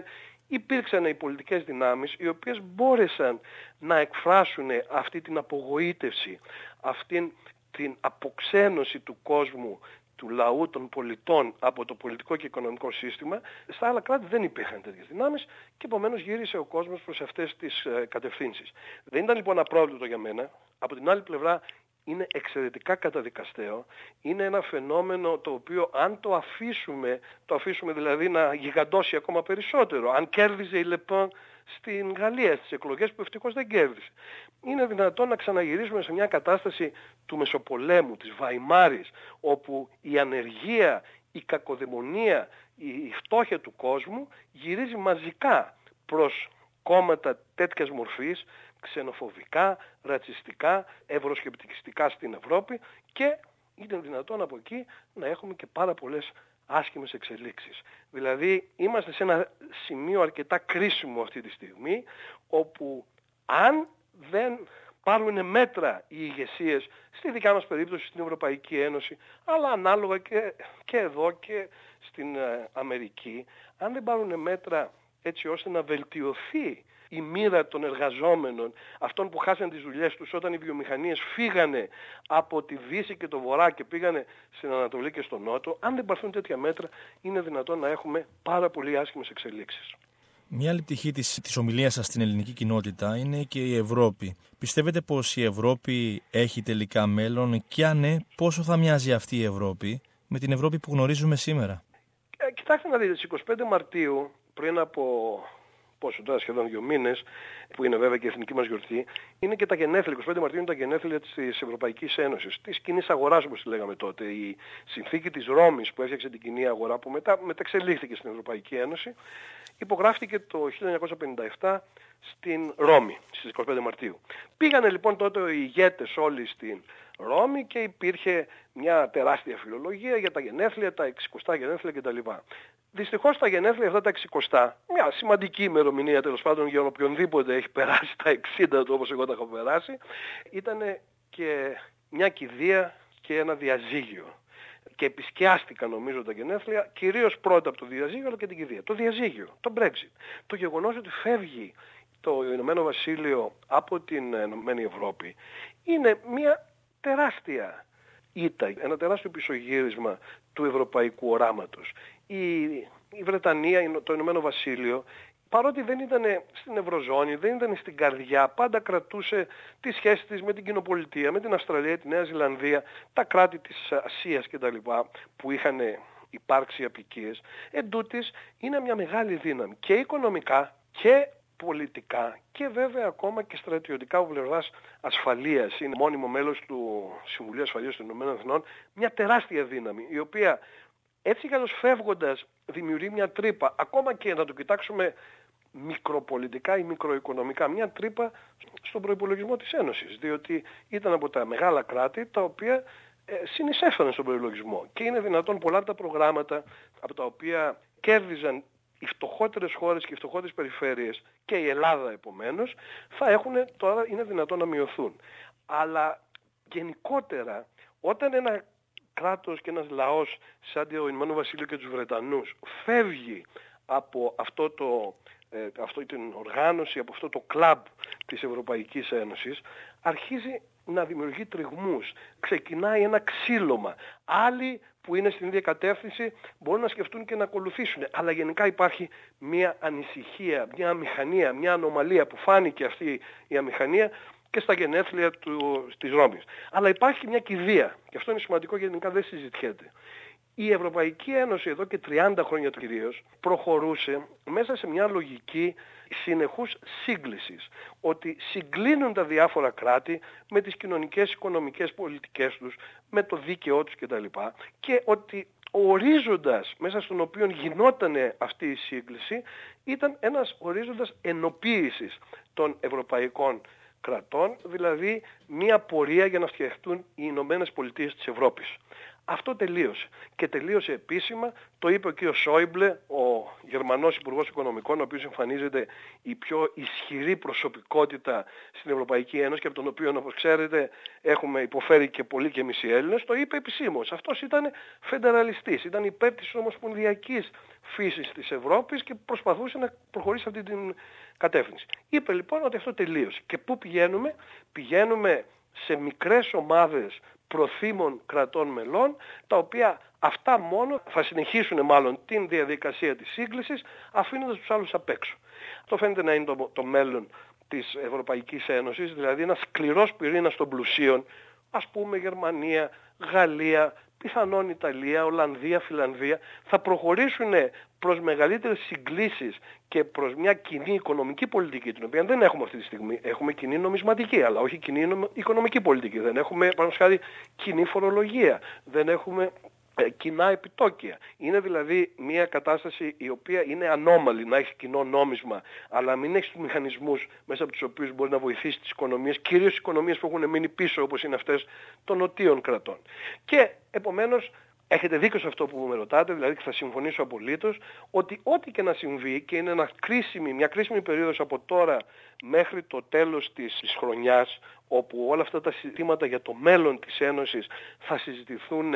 υπήρξαν οι πολιτικές δυνάμεις οι οποίες μπόρεσαν να εκφράσουν αυτή την απογοήτευση, αυτή την αποξένωση του κόσμου, του λαού, των πολιτών από το πολιτικό και οικονομικό σύστημα. Στα άλλα κράτη δεν υπήρχαν τέτοιες δυνάμεις και επομένως γύρισε ο κόσμος προς αυτές τις ε, κατευθύνσεις. Δεν ήταν λοιπόν απρόβλεπτο για μένα. Από την άλλη πλευρά είναι εξαιρετικά καταδικαστέο. Είναι ένα φαινόμενο το οποίο αν το αφήσουμε, το αφήσουμε δηλαδή να γιγαντώσει ακόμα περισσότερο, αν κέρδιζε η Λεπέν στην Γαλλία στις εκλογές που ευτυχώς δεν κέρδισε, είναι δυνατόν να ξαναγυρίσουμε σε μια κατάσταση του Μεσοπολέμου, της Βαϊμάρης, όπου η ανεργία, η κακοδαιμονία, η φτώχεια του κόσμου γυρίζει μαζικά προς κόμματα τέτοιας μορφής, ξενοφοβικά, ρατσιστικά, ευρωσκεπτικιστικά στην Ευρώπη, και είναι δυνατόν από εκεί να έχουμε και πάρα πολλές άσχημες εξελίξεις. Δηλαδή είμαστε σε ένα σημείο αρκετά κρίσιμο αυτή τη στιγμή, όπου αν δεν πάρουν μέτρα οι ηγεσίες, στη δικιά μας περίπτωση στην Ευρωπαϊκή Ένωση, αλλά ανάλογα και, και εδώ και στην ε, Αμερική, αν δεν πάρουν μέτρα έτσι ώστε να βελτιωθεί η μοίρα των εργαζόμενων, αυτών που χάσαν τις δουλειές τους όταν οι βιομηχανίες φύγανε από τη Δύση και το Βορρά και πήγανε στην Ανατολή και στον Νότο, αν δεν πάρθουν τέτοια μέτρα, είναι δυνατόν να έχουμε πάρα πολύ άσχημες εξελίξεις. Μια άλλη πτυχή της, της ομιλίας σας στην ελληνική κοινότητα είναι και η Ευρώπη. Πιστεύετε πως η Ευρώπη έχει τελικά μέλλον, και αν ναι, πόσο θα μοιάζει αυτή η Ευρώπη με την Ευρώπη που γνωρίζουμε σήμερα? Ε, κοιτάξτε να δείτε, στις εικοστή πέμπτη Μαρτίου, πριν από πόσο τώρα, σχεδόν δύο μήνες, που είναι βέβαια και η εθνική μας γιορτή, είναι και τα γενέθλια. εικοστή πέμπτη Μαρτίου είναι τα γενέθλια της Ευρωπαϊκής Ένωσης, της κοινής αγοράς όπως τη λέγαμε τότε. Η συνθήκη της Ρώμης που έφτιαξε την κοινή αγορά, που μετά μεταξελίχθηκε στην Ευρωπαϊκή Ένωση, υπογράφτηκε το χίλια εννιακόσια πενήντα επτά στην Ρώμη, στις εικοστή πέμπτη Μαρτίου. Πήγανε λοιπόν τότε οι ηγέτες όλοι στην Ρώμη και υπήρχε μια τεράστια φιλολογία για τα γενέθλια, τα εξηκοστά γενέθλια κτλ. Δυστυχώς τα γενέθλια αυτά τα εξηκοστά, μια σημαντική ημερομηνία τέλος πάντων για οποιονδήποτε έχει περάσει τα εξήντα του όπως εγώ τα έχω περάσει, ήταν και μια κηδεία και ένα διαζύγιο. Και επισκιάστηκαν νομίζω τα γενέθλια, κυρίως πρώτα από το διαζύγιο αλλά και την κηδεία. Το διαζύγιο, το Brexit, το γεγονός ότι φεύγει το Ηνωμένο Βασίλειο από την Ενωμένη Ευρώπη, είναι μια τεράστια ήττα, ένα τεράστιο πισωγύρισμα του ευρωπαϊκού οράματος. Η, η Βρετανία, το Ηνωμένο Βασίλειο, παρότι δεν ήταν στην Ευρωζώνη, δεν ήταν στην καρδιά, πάντα κρατούσε τις σχέσεις της με την Κοινοπολιτεία, με την Αυστραλία, τη Νέα Ζηλανδία, τα κράτη της Ασίας κτλ. Που είχαν υπάρξει απικίες. Εν τούτης, είναι μια μεγάλη δύναμη και οικονομικά και πολιτικά και βέβαια ακόμα και στρατιωτικά από πλευράς ασφαλείας. Είναι μόνιμο μέλος του Συμβουλίου Ασφαλείας των Ηνωμένων Εθνών, μια τεράστια δύναμη, η οποία έτσι καλώς φεύγοντας δημιουργεί μια τρύπα, ακόμα και να το κοιτάξουμε μικροπολιτικά ή μικροοικονομικά, μια τρύπα στον προϋπολογισμό της Ένωσης, διότι ήταν από τα μεγάλα κράτη τα οποία ε, συνεισέφεραν στον προϋπολογισμό και είναι δυνατόν πολλά τα προγράμματα από τα οποία κέρδιζαν οι φτωχότερες χώρες και οι φτωχότερες περιφέρειες και η Ελλάδα επομένως, θα έχουν, τώρα είναι δυνατόν να μειωθούν. Αλλά γενικότερα, όταν ένα κράτος και ένας λαός σαν το Ηνωμένο Βασίλειο και τους Βρετανούς φεύγει από αυτό το, ε, αυτό την οργάνωση, από αυτό το κλαμπ της Ευρωπαϊκής Ένωσης, αρχίζει να δημιουργεί τριγμούς. Ξεκινάει ένα ξύλωμα. Άλλοι που είναι στην ίδια κατεύθυνση μπορούν να σκεφτούν και να ακολουθήσουν. Αλλά γενικά υπάρχει μια ανησυχία, μια αμηχανία, μια ανομαλία που φάνηκε αυτή η αμηχανία και στα γενέθλια του, της Ρώμης. Αλλά υπάρχει μια κηδεία και αυτό είναι σημαντικό γιατί γενικά δεν συζητιέται. Η Ευρωπαϊκή Ένωση εδώ και τριάντα χρόνια κυρίως προχωρούσε μέσα σε μια λογική συνεχούς σύγκλησης. Ότι συγκλίνουν τα διάφορα κράτη με τις κοινωνικές, οικονομικές πολιτικές τους, με το δίκαιό τους κτλ. Και ότι ο ορίζοντας μέσα στον οποίο γινόταν αυτή η σύγκληση ήταν ένας ορίζοντας ενοποίησης των ευρωπαϊκών κρατών, δηλαδή μια πορεία για να φτιαχτούν οι Ηνωμένες Πολιτείες της Ευρώπης. Αυτό τελείωσε. Και τελείωσε επίσημα, το είπε ο κ. Σόιμπλε, ο Γερμανός Υπουργός Οικονομικών, ο οποίος εμφανίζεται η πιο ισχυρή προσωπικότητα στην Ευρωπαϊκή Ένωση και από τον οποίο, όπως ξέρετε, έχουμε υποφέρει και πολλοί και εμείς οι Έλληνες, το είπε επισήμως. Αυτός ήταν φεντεραλιστής, ήταν υπέρ της ομοσπονδιακής φύσης της Ευρώπης και προσπαθούσε να προχωρήσει αυτή την κατεύθυνση. Είπε λοιπόν ότι αυτό τελείωσε. Και πού πηγαίνουμε? Πηγαίνουμε σε μικρές ομάδες προθήμων κρατών μελών, τα οποία αυτά μόνο θα συνεχίσουν μάλλον την διαδικασία της σύγκλησης, αφήνοντας τους άλλους απ' έξω. Αυτό φαίνεται να είναι το, το μέλλον της Ευρωπαϊκής Ένωσης, δηλαδή ένας σκληρός πυρήνας των πλουσίων, ας πούμε Γερμανία, Γαλλία, πιθανόν Ιταλία, Ολλανδία, Φιλανδία, θα προχωρήσουν προς μεγαλύτερες συγκλήσεις και προς μια κοινή οικονομική πολιτική, την οποία δεν έχουμε αυτή τη στιγμή. Έχουμε κοινή νομισματική, αλλά όχι κοινή οικονομική πολιτική. Δεν έχουμε, παραδείγματος χάρη, κοινή φορολογία. Δεν έχουμε ε, κοινά επιτόκια. Είναι δηλαδή μια κατάσταση η οποία είναι ανώμαλη, να έχει κοινό νόμισμα, αλλά μην έχει τους μηχανισμούς μέσα από τους οποίους μπορεί να βοηθήσει τις οικονομίες, κυρίως τις οικονομίες που έχουν μείνει πίσω, όπως είναι αυτές των νοτίων κρατών. Και επομένως, έχετε δίκιο σε αυτό που με ρωτάτε, δηλαδή θα συμφωνήσω απολύτως, ότι ό,τι και να συμβεί, και είναι ένα κρίσιμη, μια κρίσιμη περίοδος από τώρα μέχρι το τέλος της, της χρονιάς, όπου όλα αυτά τα συζητήματα για το μέλλον της Ένωσης θα συζητηθούν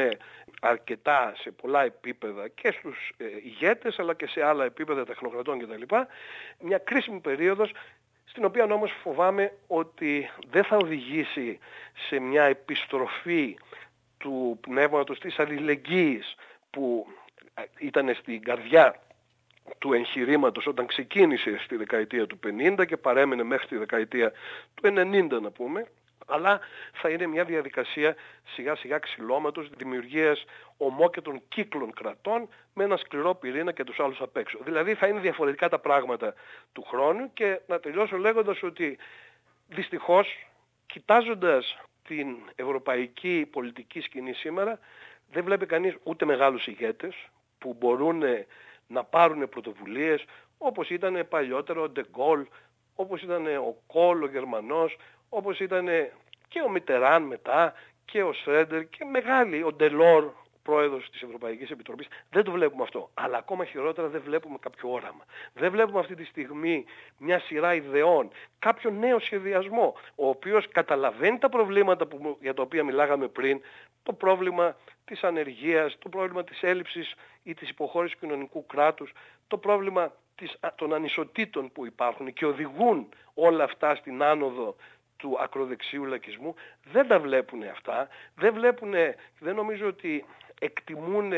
αρκετά σε πολλά επίπεδα και στους ε, ηγέτες, αλλά και σε άλλα επίπεδα τεχνοκρατών κτλ. Μια κρίσιμη περίοδος, στην οποία όμως φοβάμαι ότι δεν θα οδηγήσει σε μια επιστροφή του πνεύματος της αλληλεγγύης που ήταν στην καρδιά του εγχειρήματος όταν ξεκίνησε στη δεκαετία του πενήντα και παρέμενε μέχρι τη δεκαετία του ενενήντα, να πούμε, αλλά θα είναι μια διαδικασία σιγά σιγά ξυλώματος, δημιουργίας ομόκεντρων κύκλων κρατών με ένα σκληρό πυρήνα και τους άλλους απ' έξω. Δηλαδή θα είναι διαφορετικά τα πράγματα του χρόνου. Και να τελειώσω λέγοντας ότι δυστυχώς, κοιτάζοντας την ευρωπαϊκή πολιτική σκηνή σήμερα, δεν βλέπει κανείς ούτε μεγάλους ηγέτες που μπορούν να πάρουν πρωτοβουλίες, όπως ήταν παλιότερο ο Ντεγκόλ, όπως ήταν ο Κόλ ο Γερμανός, όπως ήταν και ο Μιτεράν μετά και ο Σρέντερ και μεγάλοι, ο Ντελόρ, πρόεδρος της Ευρωπαϊκής Επιτροπής. Δεν το βλέπουμε αυτό. Αλλά ακόμα χειρότερα δεν βλέπουμε κάποιο όραμα. Δεν βλέπουμε αυτή τη στιγμή μια σειρά ιδεών, κάποιο νέο σχεδιασμό, ο οποίος καταλαβαίνει τα προβλήματα που, για τα οποία μιλάγαμε πριν, το πρόβλημα της ανεργίας, το πρόβλημα της έλλειψης ή της υποχώρησης κοινωνικού κράτους, το πρόβλημα της, των ανισοτήτων που υπάρχουν και οδηγούν όλα αυτά στην άνοδο του ακροδεξιού λαϊκισμού. Δεν τα βλέπουν αυτά. Δεν βλέπουν, δεν νομίζω ότι εκτιμούν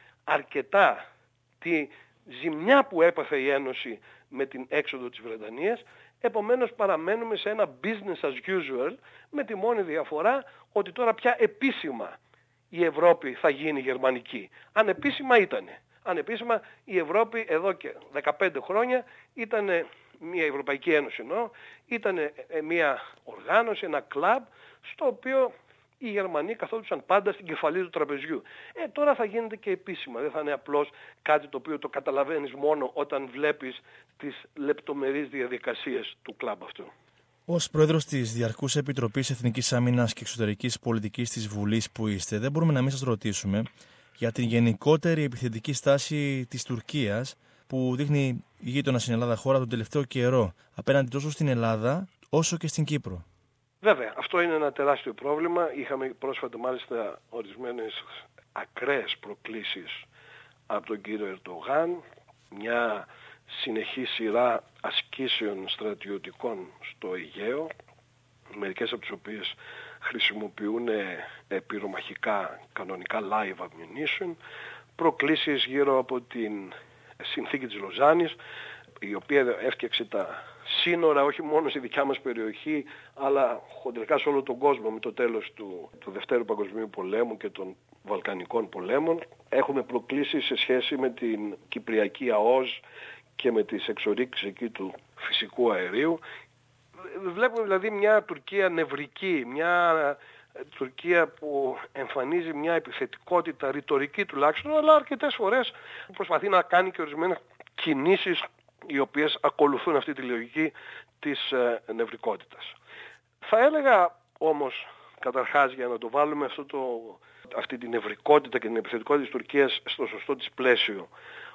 αρκετά τη ζημιά που έπαθε η Ένωση με την έξοδο της Βρετανίας. Επομένως παραμένουμε σε ένα business as usual, με τη μόνη διαφορά ότι τώρα πια επίσημα η Ευρώπη θα γίνει γερμανική. Ανεπίσημα ήτανε. Ανεπίσημα η Ευρώπη εδώ και δεκαπέντε χρόνια ήταν μια Ευρωπαϊκή Ένωση, εννοώ, ήταν μια οργάνωση, ένα κλαμπ, στο οποίο οι Γερμανοί καθόντουσαν πάντα στην κεφαλή του τραπεζιού. Ε, τώρα θα γίνεται και επίσημα. Δεν θα είναι απλώς κάτι το οποίο το καταλαβαίνεις μόνο όταν βλέπεις τις λεπτομερείς διαδικασίες του κλαμπ αυτού. Ως πρόεδρος της Διαρκούς Επιτροπής Εθνικής Άμυνας και Εξωτερικής Πολιτικής της Βουλής που είστε, δεν μπορούμε να μην σας ρωτήσουμε για την γενικότερη επιθετική στάση της Τουρκίας που δείχνει η γείτονα στην Ελλάδα χώρα τον τελευταίο καιρό απέναντι τόσο στην Ελλάδα όσο και στην Κύπρο. Βέβαια, αυτό είναι ένα τεράστιο πρόβλημα. Είχαμε πρόσφατα μάλιστα ορισμένες ακραίες προκλήσεις από τον κύριο Ερντογάν, μια συνεχή σειρά ασκήσεων στρατιωτικών στο Αιγαίο, μερικές από τις οποίες χρησιμοποιούν πυρομαχικά κανονικά live ammunition, προκλήσεις γύρω από την συνθήκη της Λοζάνης, η οποία έφτιαξε τα σύνορα όχι μόνο στη δικιά μας περιοχή, αλλά χοντρικά σε όλο τον κόσμο με το τέλος του, του Δευτέρου Παγκοσμίου Πολέμου και των Βαλκανικών πολέμων. Έχουμε προκλήσεις σε σχέση με την Κυπριακή ΑΟΣ και με τις εξορίξεις εκεί του φυσικού αερίου. Βλέπουμε δηλαδή μια Τουρκία νευρική, μια Τουρκία που εμφανίζει μια επιθετικότητα ρητορική τουλάχιστον, αλλά αρκετές φορές προσπαθεί να κάνει και ορισμένες κινήσεις οι οποίες ακολουθούν αυτή τη λογική της ε, νευρικότητας. Θα έλεγα όμως, καταρχάς, για να το βάλουμε αυτό το αυτή την ευρικότητα και την επιθετικότητα της Τουρκίας στο σωστό της πλαίσιο,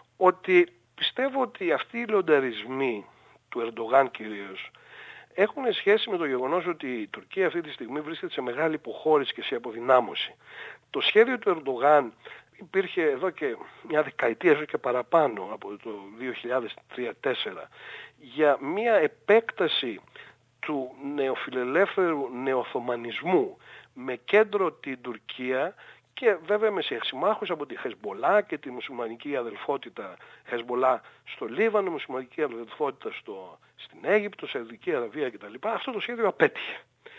ότι πιστεύω ότι αυτοί οι λεονταρισμοί του Ερντογάν κυρίως έχουν σχέση με το γεγονός ότι η Τουρκία αυτή τη στιγμή βρίσκεται σε μεγάλη υποχώρηση και σε αποδυνάμωση. Το σχέδιο του Ερντογάν υπήρχε εδώ και μια δεκαετία, ίσως και παραπάνω, από το δύο χιλιάδες τρία δύο χιλιάδες τέσσερα, για μια επέκταση του νεοφιλελεύθερου νεοοθωμανισμού με κέντρο την Τουρκία και βέβαια με συμμάχους από τη Χεσμπολά και τη μουσουλμανική αδελφότητα Χεσμπολά στο Λίβανο, μουσουλμανική αδελφότητα στο, στην Αίγυπτο, Σαουδική Αραβία κτλ. Αυτό το σχέδιο απέτυχε.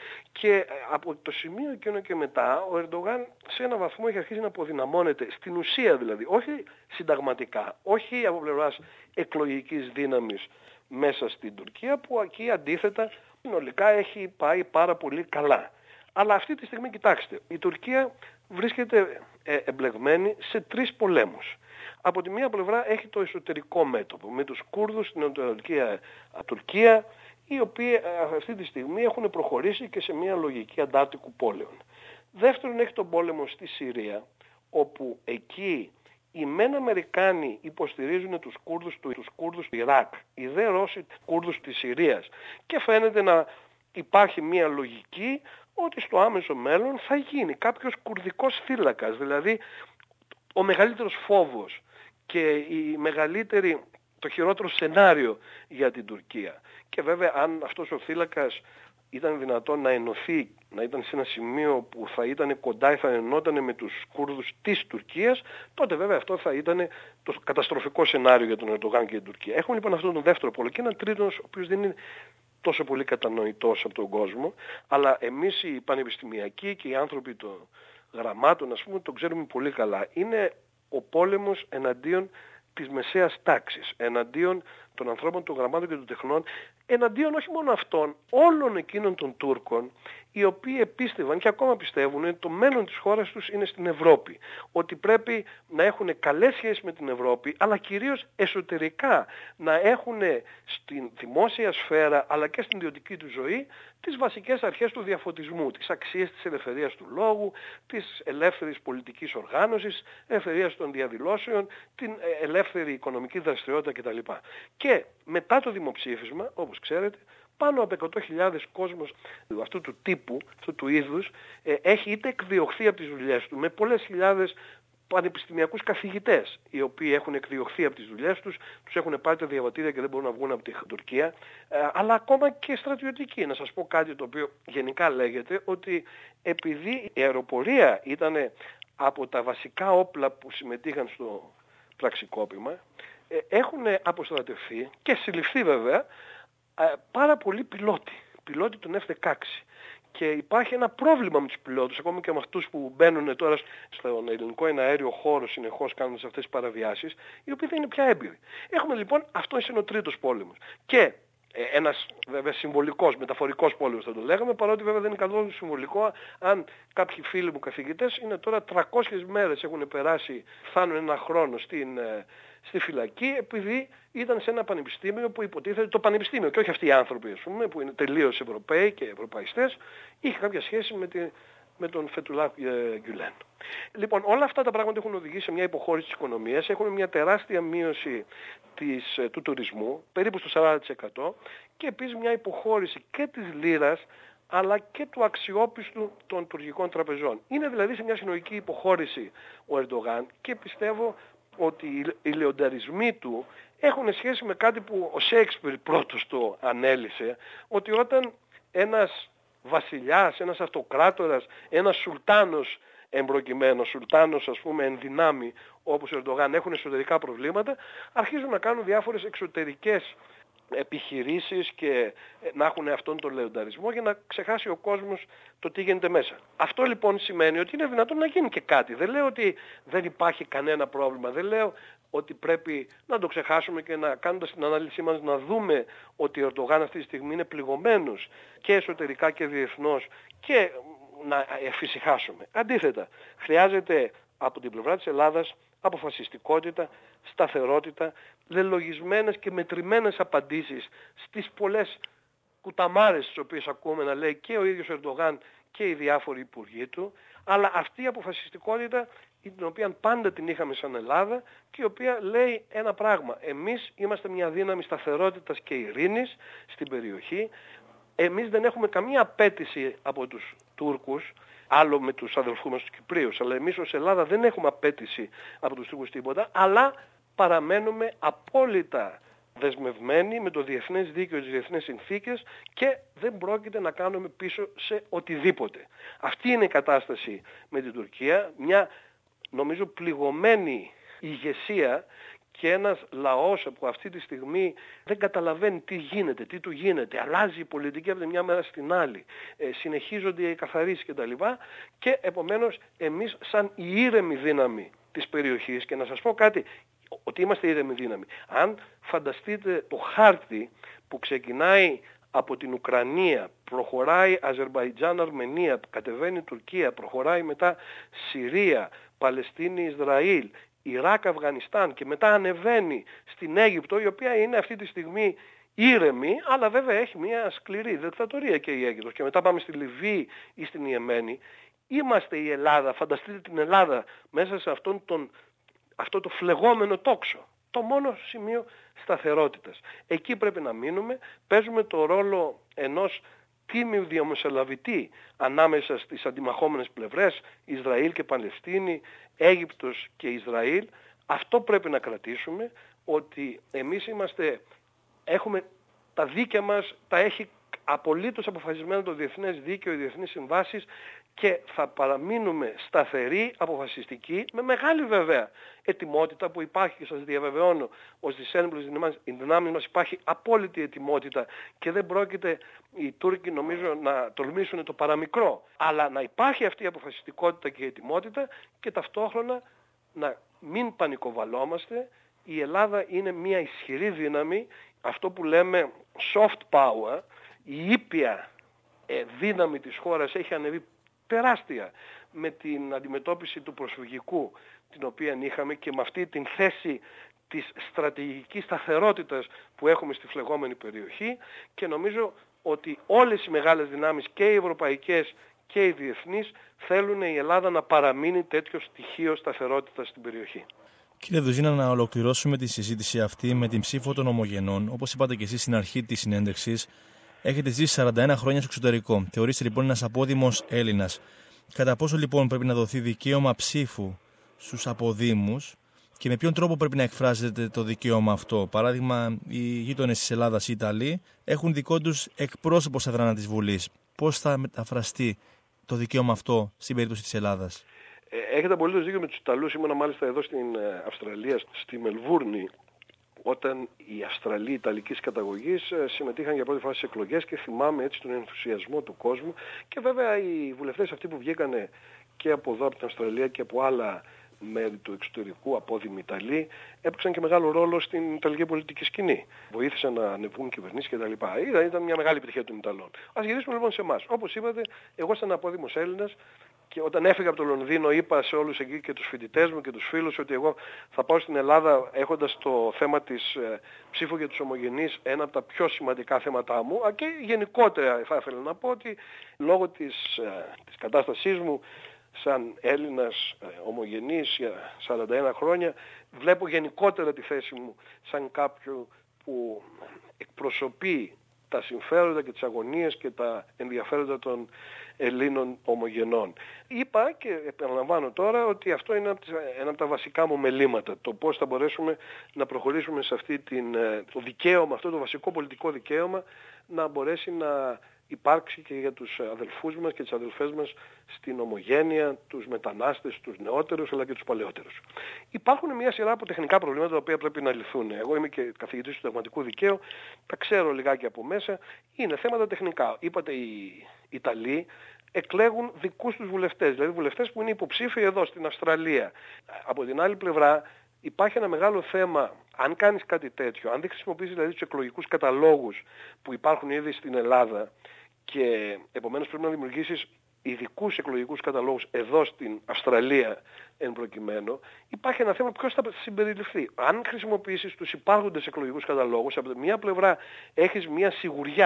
Και από το σημείο εκείνο και μετά ο Ερντογάν σε ένα βαθμό έχει αρχίσει να αποδυναμώνεται, στην ουσία δηλαδή, όχι συνταγματικά, όχι από πλευράς εκλογικής δύναμης μέσα στην Τουρκία, που εκεί αντίθετα συνολικά έχει πάει πάρα πολύ καλά. Αλλά αυτή τη στιγμή, κοιτάξτε, η Τουρκία βρίσκεται ε, εμπλεγμένη σε τρεις πολέμους. Από τη μία πλευρά έχει το εσωτερικό μέτωπο με τους Κούρδους στην Ανατολική Τουρκία, οι οποίοι αυτή τη στιγμή έχουν προχωρήσει και σε μια λογική αντάρτικου πόλεων. Δεύτερον, έχει τον πόλεμο στη Συρία, όπου εκεί οι μεν Αμερικάνοι υποστηρίζουν τους Κούρδους του, τους Κούρδους του Ιράκ, οι δε Ρώσοι τους Κούρδους της Συρίας, και φαίνεται να υπάρχει μια λογική ότι στο άμεσο μέλλον θα γίνει κάποιος κουρδικός θύλακας, δηλαδή ο μεγαλύτερος φόβος και η μεγαλύτερη, το χειρότερο σενάριο για την Τουρκία. Και βέβαια αν αυτός ο θύλακας ήταν δυνατόν να ενωθεί, να ήταν σε ένα σημείο που θα ήταν κοντά ή θα ενώταν με τους Κούρδους της Τουρκίας, τότε βέβαια αυτό θα ήταν το καταστροφικό σενάριο για τον Ερντογάν και την Τουρκία. Έχουμε λοιπόν αυτόν τον δεύτερο πόλο και έναν τρίτο, ο οποίος δεν είναι τόσο πολύ κατανοητός από τον κόσμο, αλλά εμείς οι πανεπιστημιακοί και οι άνθρωποι των γραμμάτων, ας πούμε, το ξέρουμε πολύ καλά. Είναι ο πόλεμος εναντίον της μεσαίας τάξης, εναντίον των ανθρώπων των γραμμάτων και των τεχνών, εναντίον όχι μόνο αυτών, όλων εκείνων των Τούρκων, οι οποίοι επίστευαν και ακόμα πιστεύουν ότι το μέλλον της χώρας τους είναι στην Ευρώπη. Ότι πρέπει να έχουν καλές σχέσεις με την Ευρώπη, αλλά κυρίως εσωτερικά να έχουν στην δημόσια σφαίρα, αλλά και στην ιδιωτική του ζωή, τις βασικές αρχές του διαφωτισμού, τις αξίες της ελευθερίας του λόγου, της ελεύθερης πολιτικής οργάνωσης, ελευθερίας των διαδηλώσεων, την ελεύθερη οικονομική δραστηριότητα κτλ. Και μετά το δημοψήφισμα, όπως ξέρετε, πάνω από εκατό χιλιάδες κόσμος αυτού του τύπου, αυτού του είδους, ε, έχει είτε εκδιωχθεί από τις δουλειές του, με πολλές χιλιάδες πανεπιστημιακούς καθηγητές, οι οποίοι έχουν εκδιωχθεί από τις δουλειές τους, τους έχουν πάρει τα διαβατήρια και δεν μπορούν να βγουν από την Τουρκία, ε, αλλά ακόμα και στρατιωτικοί. Να σας πω κάτι το οποίο γενικά λέγεται, ότι επειδή η αεροπορία ήταν από τα βασικά όπλα που συμμετείχαν στο πραξικόπημα, ε, έχουν αποστρατευθεί και συλληφθεί βέβαια πάρα πολλοί πιλότοι, πιλότοι των εφ δεκαέξι. Και υπάρχει ένα πρόβλημα με τους πιλότους, ακόμη και με αυτούς που μπαίνουν τώρα στον ελληνικό εναέριο χώρο συνεχώς κάνοντας αυτές τις παραβιάσεις, οι οποίοι δεν είναι πια έμπειροι. Έχουμε λοιπόν, αυτό είναι ο τρίτος πόλεμος. Και ε, ένας βέβαια συμβολικός, μεταφορικός πόλεμος θα το λέγαμε, παρότι βέβαια δεν είναι καθόλου συμβολικό. Αν κάποιοι φίλοι μου καθηγητές είναι τώρα τριακόσιες μέρες έχουν περάσει, φτάνουν ένα χρόνο στην... Ε, στη φυλακή, επειδή ήταν σε ένα πανεπιστήμιο που υποτίθεται, το πανεπιστήμιο και όχι αυτοί οι άνθρωποι, ας πούμε, που είναι τελείως Ευρωπαίοι και Ευρωπαϊστές, είχε κάποια σχέση με, τη, με τον Φετουλάχ Γκουλέν. Λοιπόν, όλα αυτά τα πράγματα έχουν οδηγήσει σε μια υποχώρηση της οικονομίας, έχουν μια τεράστια μείωση της, του τουρισμού, περίπου στο σαράντα τοις εκατό, και επίσης μια υποχώρηση και της λίρας, αλλά και του αξιόπιστου των τουρκικών τραπεζών. Είναι δηλαδή σε μια συνολική υποχώρηση ο Ερντογάν και πιστεύω ότι οι λεονταρισμοί του έχουν σχέση με κάτι που ο Σέξπιρ πρώτος το ανέλησε, ότι όταν ένας βασιλιάς, ένας αυτοκράτορας, ένας σουλτάνος εμπροκειμένος, σουλτάνος ας πούμε εν δυνάμει όπως ο Ερντογάν έχουν εσωτερικά προβλήματα, αρχίζουν να κάνουν διάφορες εξωτερικές επιχειρήσεις και να έχουν αυτόν τον λεονταρισμό για να ξεχάσει ο κόσμος το τι γίνεται μέσα. Αυτό λοιπόν σημαίνει ότι είναι δυνατόν να γίνει και κάτι. Δεν λέω ότι δεν υπάρχει κανένα πρόβλημα. Δεν λέω ότι πρέπει να το ξεχάσουμε και να κάνοντας την ανάλυση μας να δούμε ότι ο Ερντογάν αυτή τη στιγμή είναι πληγωμένος και εσωτερικά και διεθνώς και να εφησυχάσουμε. Αντίθετα, χρειάζεται από την πλευρά της Ελλάδας αποφασιστικότητα, σταθερότητα, λελογισμένες και μετρημένες απαντήσεις στις πολλές κουταμάρες τις οποίες ακούμε να λέει και ο ίδιος Ερντογάν και οι διάφοροι υπουργοί του, αλλά αυτή η αποφασιστικότητα την οποία πάντα την είχαμε σαν Ελλάδα και η οποία λέει ένα πράγμα. Εμείς είμαστε μια δύναμη σταθερότητας και ειρήνης στην περιοχή. Εμείς δεν έχουμε καμία απέτηση από τους Τούρκους, άλλο με τους αδελφούς μας τους Κυπρίους, αλλά εμείς ως Ελλάδα δεν έχουμε απέτηση από τους Τούρκους τίποτα, αλλά παραμένουμε απόλυτα δεσμευμένοι με το διεθνές δίκαιο, τις διεθνές συνθήκες και δεν πρόκειται να κάνουμε πίσω σε οτιδήποτε. Αυτή είναι η κατάσταση με την Τουρκία, μια νομίζω πληγωμένη ηγεσία και ένας λαός που αυτή τη στιγμή δεν καταλαβαίνει τι γίνεται, τι του γίνεται. Αλλάζει η πολιτική από τη μια μέρα στην άλλη. Ε, συνεχίζονται οι καθαρίσεις κτλ. Και επομένως εμείς σαν η ήρεμη δύναμη της περιοχής, και να σας πω κάτι, ότι είμαστε ήρεμη δύναμη. Αν φανταστείτε το χάρτη που ξεκινάει από την Ουκρανία, προχωράει Αζερμπαϊτζάν, Αρμενία, κατεβαίνει Τουρκία, προχωράει μετά Συρία, Παλαιστίνη, Ισραήλ, Ιράκ, Αφγανιστάν και μετά ανεβαίνει στην Αίγυπτο, η οποία είναι αυτή τη στιγμή ήρεμη, αλλά βέβαια έχει μια σκληρή δικτατορία και η Αίγυπτος. Και μετά πάμε στη Λιβύη ή στην Ιεμένη. Είμαστε η Ελλάδα, φανταστείτε την Ελλάδα μέσα σε αυτόν τον, αυτό το φλεγόμενο τόξο. Το μόνο σημείο σταθερότητας. Εκεί πρέπει να μείνουμε. Παίζουμε το ρόλο ενός τίμιου διαμεσολαβητή ανάμεσα στις αντιμαχόμενες πλευρές, Ισραήλ και Παλαιστίνη, Αίγυπτος και Ισραήλ. Αυτό πρέπει να κρατήσουμε, ότι εμείς είμαστε, έχουμε τα δίκαια μας, τα έχει απολύτως αποφασισμένο το διεθνές δίκαιο, οι διεθνείς συμβάσεις, και θα παραμείνουμε σταθεροί, αποφασιστικοί, με μεγάλη βέβαια ετοιμότητα που υπάρχει, και σας διαβεβαιώνω ως τις ένοπλες δυνάμεις μας υπάρχει απόλυτη ετοιμότητα και δεν πρόκειται οι Τούρκοι νομίζω να τολμήσουν το παραμικρό, αλλά να υπάρχει αυτή η αποφασιστικότητα και η ετοιμότητα και ταυτόχρονα να μην πανικοβαλόμαστε. Η Ελλάδα είναι μια ισχυρή δύναμη, αυτό που λέμε soft power, η ήπια δύναμη της χώρας έχει ανεβεί τεράστια με την αντιμετώπιση του προσφυγικού την οποία είχαμε και με αυτή την θέση της στρατηγικής σταθερότητας που έχουμε στη φλεγόμενη περιοχή, και νομίζω ότι όλες οι μεγάλες δυνάμεις και οι ευρωπαϊκές και οι διεθνείς θέλουν η Ελλάδα να παραμείνει τέτοιο στοιχείο σταθερότητας στην περιοχή. Κύριε Δουζίνα, να ολοκληρώσουμε τη συζήτηση αυτή με την ψήφο των ομογενών. Όπως είπατε και εσείς στην αρχή της συνέντευξης, έχετε ζήσει σαράντα ένα χρόνια στο εξωτερικό. Θεωρείστε λοιπόν ένας απόδημος Έλληνας. Κατά πόσο λοιπόν πρέπει να δοθεί δικαίωμα ψήφου στους αποδήμους και με ποιον τρόπο πρέπει να εκφράζεται το δικαίωμα αυτό? Παράδειγμα, οι γείτονες της Ελλάδας, οι Ιταλοί, έχουν δικό τους εκπρόσωπο στα δράνα της Βουλής. Πώς θα μεταφραστεί το δικαίωμα αυτό στην περίπτωση της Ελλάδας? Έχετε απολύτως δίκιο με τους Ιταλούς. Ήμουνα μάλιστα εδώ στην Αυστραλία, στη Μελβούρνη, όταν οι Αυστραλοί Ιταλικής καταγωγής συμμετείχαν για πρώτη φορά στις εκλογές, και θυμάμαι έτσι τον ενθουσιασμό του κόσμου. Και βέβαια οι βουλευτές αυτοί που βγήκανε και από εδώ από την Αυστραλία και από άλλα μέρη του εξωτερικού, απόδημοι Ιταλοί, έπαιξαν και μεγάλο ρόλο στην Ιταλική πολιτική σκηνή. Βοήθησαν να ανεβούν κυβερνήσεις κτλ. Ήταν, ήταν μια μεγάλη επιτυχία των Ιταλών. Ας γυρίσουμε λοιπόν σε εμάς. Όπως είπατε, εγώ σαν απόδημος Έλληνας, και όταν έφυγα από το Λονδίνο είπα σε όλους εκεί και τους φοιτητές μου και τους φίλους ότι εγώ θα πάω στην Ελλάδα έχοντας το θέμα της ε, ψήφου για τους ομογενείς ένα από τα πιο σημαντικά θέματά μου, και γενικότερα θα ήθελα να πω ότι λόγω της, ε, της κατάστασής μου σαν Έλληνας ε, ομογενής για σαράντα ένα χρόνια, βλέπω γενικότερα τη θέση μου σαν κάποιου που εκπροσωπεί τα συμφέροντα και τις αγωνίες και τα ενδιαφέροντα των Ελλήνων ομογενών. Είπα και επαναλαμβάνω τώρα ότι αυτό είναι ένα από τα βασικά μου μελήματα. Το πώς θα μπορέσουμε να προχωρήσουμε σε αυτή την, το δικαίωμα, αυτό το βασικό πολιτικό δικαίωμα, να μπορέσει να υπάρξει και για τους αδελφούς μας και τις αδελφές μας στην ομογένεια, τους μετανάστες, τους νεότερους αλλά και τους παλαιότερους. Υπάρχουν μια σειρά από τεχνικά προβλήματα τα οποία πρέπει να λυθούν. Εγώ είμαι και καθηγητής του συνταγματικού δικαίου, τα ξέρω λιγάκι από μέσα. Είναι θέματα τεχνικά. Είπατε οι Ιταλοί εκλέγουν δικούς τους βουλευτές, δηλαδή βουλευτές που είναι υποψήφιοι εδώ στην Αυστραλία. Από την άλλη πλευρά υπάρχει ένα μεγάλο θέμα, αν κάνεις κάτι τέτοιο, αν δεν χρησιμοποιήσεις δηλαδή τους εκλογικούς καταλόγους που υπάρχουν ήδη στην Ελλάδα, και επομένως πρέπει να δημιουργήσεις ειδικούς εκλογικούς καταλόγους εδώ στην Αυστραλία εν προκειμένου, υπάρχει ένα θέμα ποιος θα συμπεριληφθεί. Αν χρησιμοποιήσεις τους υπάρχοντες εκλογικούς καταλόγους, από τη μία πλευρά έχεις μια σιγουριά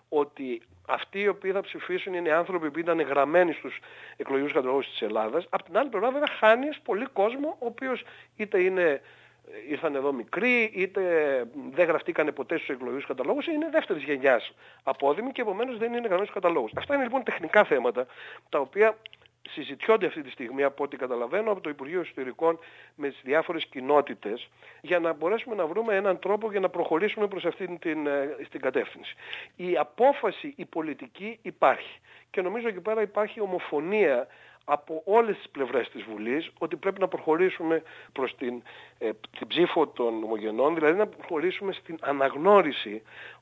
ότι αυτοί οι οποίοι θα ψηφίσουν είναι άνθρωποι που ήταν γραμμένοι στους εκλογικούς καταλόγους της Ελλάδας. Απ' την άλλη πλευρά βέβαια χάνεις πολύ κόσμο, ο οποίος είτε είναι, ήρθαν εδώ μικροί, είτε δεν γραφτήκανε ποτέ στους εκλογικούς καταλόγους, είναι δεύτερης γενιάς απόδημοι και επομένως δεν είναι γραμμένοι στους καταλόγους. Αυτά είναι λοιπόν τεχνικά θέματα, τα οποία συζητιόνται αυτή τη στιγμή, από ό,τι καταλαβαίνω, από το Υπουργείο Εσωτερικών με τις διάφορες κοινότητες, για να μπορέσουμε να βρούμε έναν τρόπο για να προχωρήσουμε προς αυτήν την, την κατεύθυνση. Η απόφαση, η πολιτική υπάρχει. Και νομίζω εκεί πέρα υπάρχει ομοφωνία από όλες τις πλευρές της Βουλής ότι πρέπει να προχωρήσουμε προς την, ε, την ψήφο των ομογενών, δηλαδή να προχωρήσουμε στην αναγνώριση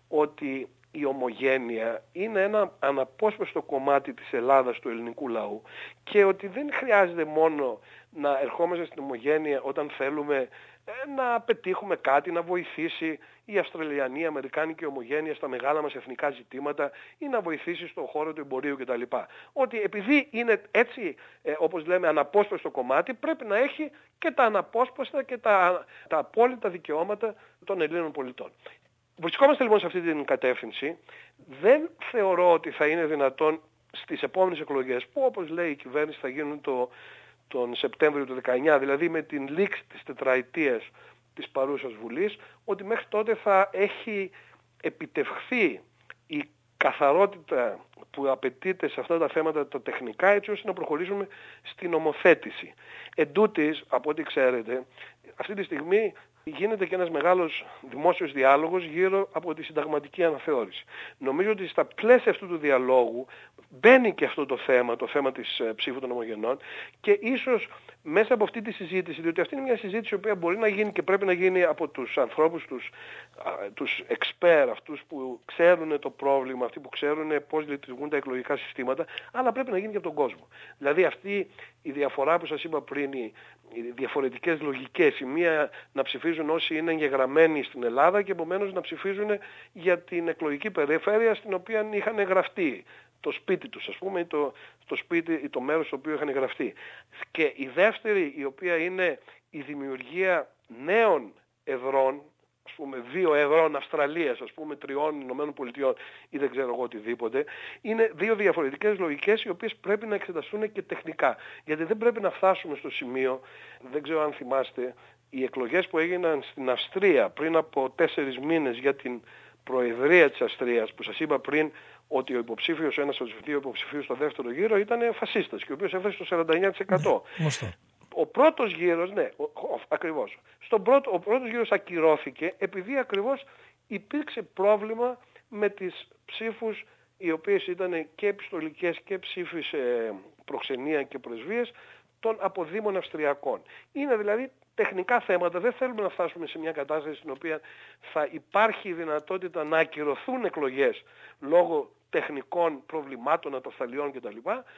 ότι η ομογένεια είναι ένα αναπόσπαστο κομμάτι της Ελλάδας, του ελληνικού λαού, και ότι δεν χρειάζεται μόνο να ερχόμαστε στην ομογένεια όταν θέλουμε να πετύχουμε κάτι, να βοηθήσει η Αυστραλιανή, η Αμερικάνικη ομογένεια στα μεγάλα μας εθνικά ζητήματα ή να βοηθήσει στον χώρο του εμπορίου κτλ. Ότι επειδή είναι έτσι, ε, όπως λέμε, αναπόσπαστο κομμάτι, πρέπει να έχει και τα αναπόσπαστα και τα, τα απόλυτα δικαιώματα των Ελλήνων πολιτών. Βρισκόμαστε λοιπόν σε αυτή την κατεύθυνση. Δεν θεωρώ ότι θα είναι δυνατόν στις επόμενες εκλογές, που όπως λέει η κυβέρνηση θα γίνουν το, τον Σεπτέμβριο του δεκαεννιά, δηλαδή με την λήξη της τετραετίας της παρούσας Βουλής, ότι μέχρι τότε θα έχει επιτευχθεί η καθαρότητα που απαιτείται σε αυτά τα θέματα τα τεχνικά, έτσι ώστε να προχωρήσουμε στην νομοθέτηση. Εν τούτης, από ό,τι ξέρετε, αυτή τη στιγμή γίνεται και ένας μεγάλος δημόσιος διάλογος γύρω από τη συνταγματική αναθεώρηση. Νομίζω ότι στα πλαίσια αυτού του διαλόγου μπαίνει και αυτό το θέμα, το θέμα της ε, ψήφου των ομογενών, και ίσως μέσα από αυτή τη συζήτηση, διότι αυτή είναι μια συζήτηση η οποία μπορεί να γίνει και πρέπει να γίνει από τους ανθρώπους, τους, α, τους expert, αυτούς που ξέρουν το πρόβλημα, αυτοί που ξέρουν πώς λειτουργούν τα εκλογικά συστήματα, αλλά πρέπει να γίνει και από τον κόσμο. Δηλαδή αυτή η διαφορά που σας είπα πριν, οι, οι διαφορετικές λογικές, η μία να ψηφίζουν όσοι είναι εγγεγραμμένοι στην Ελλάδα και επομένως να ψηφίζουν για την εκλογική περιφέρεια στην οποία είχαν γραφτεί, το σπίτι τους, ας πούμε, ή το, το σπίτι ή το μέρος στο οποίο είχαν γραφτεί. Και η δεύτερη, η οποία είναι η δημιουργία νέων εδρών, ας πούμε δύο εδρών Αυστραλίας, ας πούμε τριών Ηνωμένων Πολιτειών ή δεν ξέρω εγώ οτιδήποτε, είναι δύο διαφορετικές λογικές οι οποίες πρέπει να εξεταστούν και τεχνικά. Γιατί δεν πρέπει να φτάσουμε στο σημείο, δεν ξέρω αν θυμάστε, οι εκλογές που έγιναν στην Αυστρία πριν από τέσσερις μήνες για την Προεδρία της Αυστρίας, που σας είπα πριν ότι ο υποψήφιος, ένας από τους δύο υποψηφίους στο δεύτερο γύρο ήταν φασίστας και ο οποίος έφτασε στο σαράντα εννιά τοις εκατό. Ναι, ο πρώτος γύρος, ναι, ο, ο, ακριβώς. Στον πρώτο, ο πρώτος γύρος ακυρώθηκε επειδή ακριβώς υπήρξε πρόβλημα με τις ψήφους οι οποίες ήταν και επιστολικές και ψήφοι σε προξενία και πρεσβείες των αποδήμων Αυστριακών. Είναι δηλαδή τεχνικά θέματα. Δεν θέλουμε να φτάσουμε σε μια κατάσταση στην οποία θα υπάρχει η δυνατότητα να ακυρωθούν εκλογές λόγω τεχνικών προβλημάτων, ατασταλιών κτλ.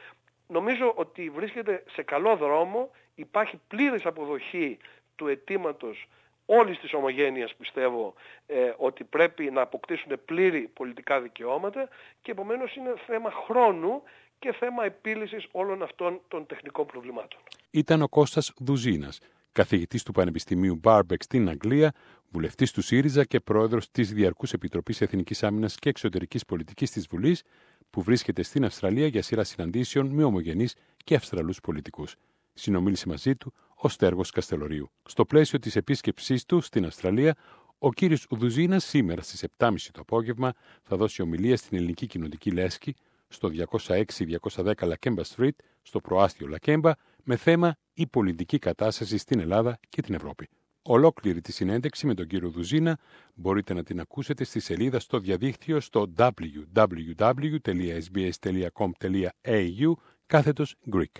Νομίζω ότι βρίσκεται σε καλό δρόμο, υπάρχει πλήρης αποδοχή του αιτήματος όλης της ομογένειας, πιστεύω, ε, ότι πρέπει να αποκτήσουν πλήρη πολιτικά δικαιώματα και επομένως είναι θέμα χρόνου και θέμα επίλυσης όλων αυτών των τεχνικών προβλημάτων. Ήταν ο Κώστας Δουζίνας, καθηγητής του Πανεπιστημίου Μπάρμπεκ στην Αγγλία, βουλευτής του ΣΥΡΙΖΑ και πρόεδρος της Διαρκούς Επιτροπής Εθνικής Άμυνας και Εξωτερικής Πολιτικής της Βουλής, που βρίσκεται στην Αυστραλία για σειρά συναντήσεων με ομογενείς και Αυστραλούς πολιτικούς. Συνομίλησε μαζί του ο Στέργος Καστελορίου. Στο πλαίσιο της επίσκεψής του στην Αυστραλία, ο κύριος Δουζίνας σήμερα στις επτά και μισή το απόγευμα θα δώσει ομιλία στην Ελληνική Κοινοτική Λέσχη στο διακόσια έξι διακόσια δέκα Λακέμπα Street, στο προάστιο Λακέμπα, με θέμα η πολιτική κατάσταση στην Ελλάδα και την Ευρώπη. Ολόκληρη τη συνέντευξη με τον κύριο Δουζίνα μπορείτε να την ακούσετε στη σελίδα στο διαδίκτυο στο double-u double-u double-u τελεία ες μπι ες τελεία κομ τελεία έι γιου κάθετος Greek.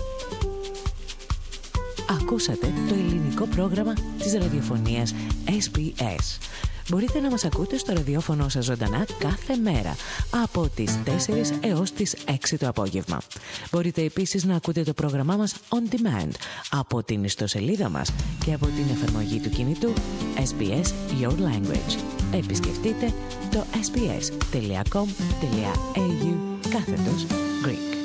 Ακούσατε το ελληνικό πρόγραμμα της ραδιοφωνίας ες μπι ες. Μπορείτε να μας ακούτε στο ραδιόφωνο σας ζωντανά κάθε μέρα από τις τέσσερις έως τις έξι το απόγευμα. Μπορείτε επίσης να ακούτε το πρόγραμμά μας on demand από την ιστοσελίδα μας και από την εφαρμογή του κινητού ες μπι ες Your Language. Επισκεφτείτε το ες μπι ες τελεία κομ τελεία έι γιου κάθετος Greek.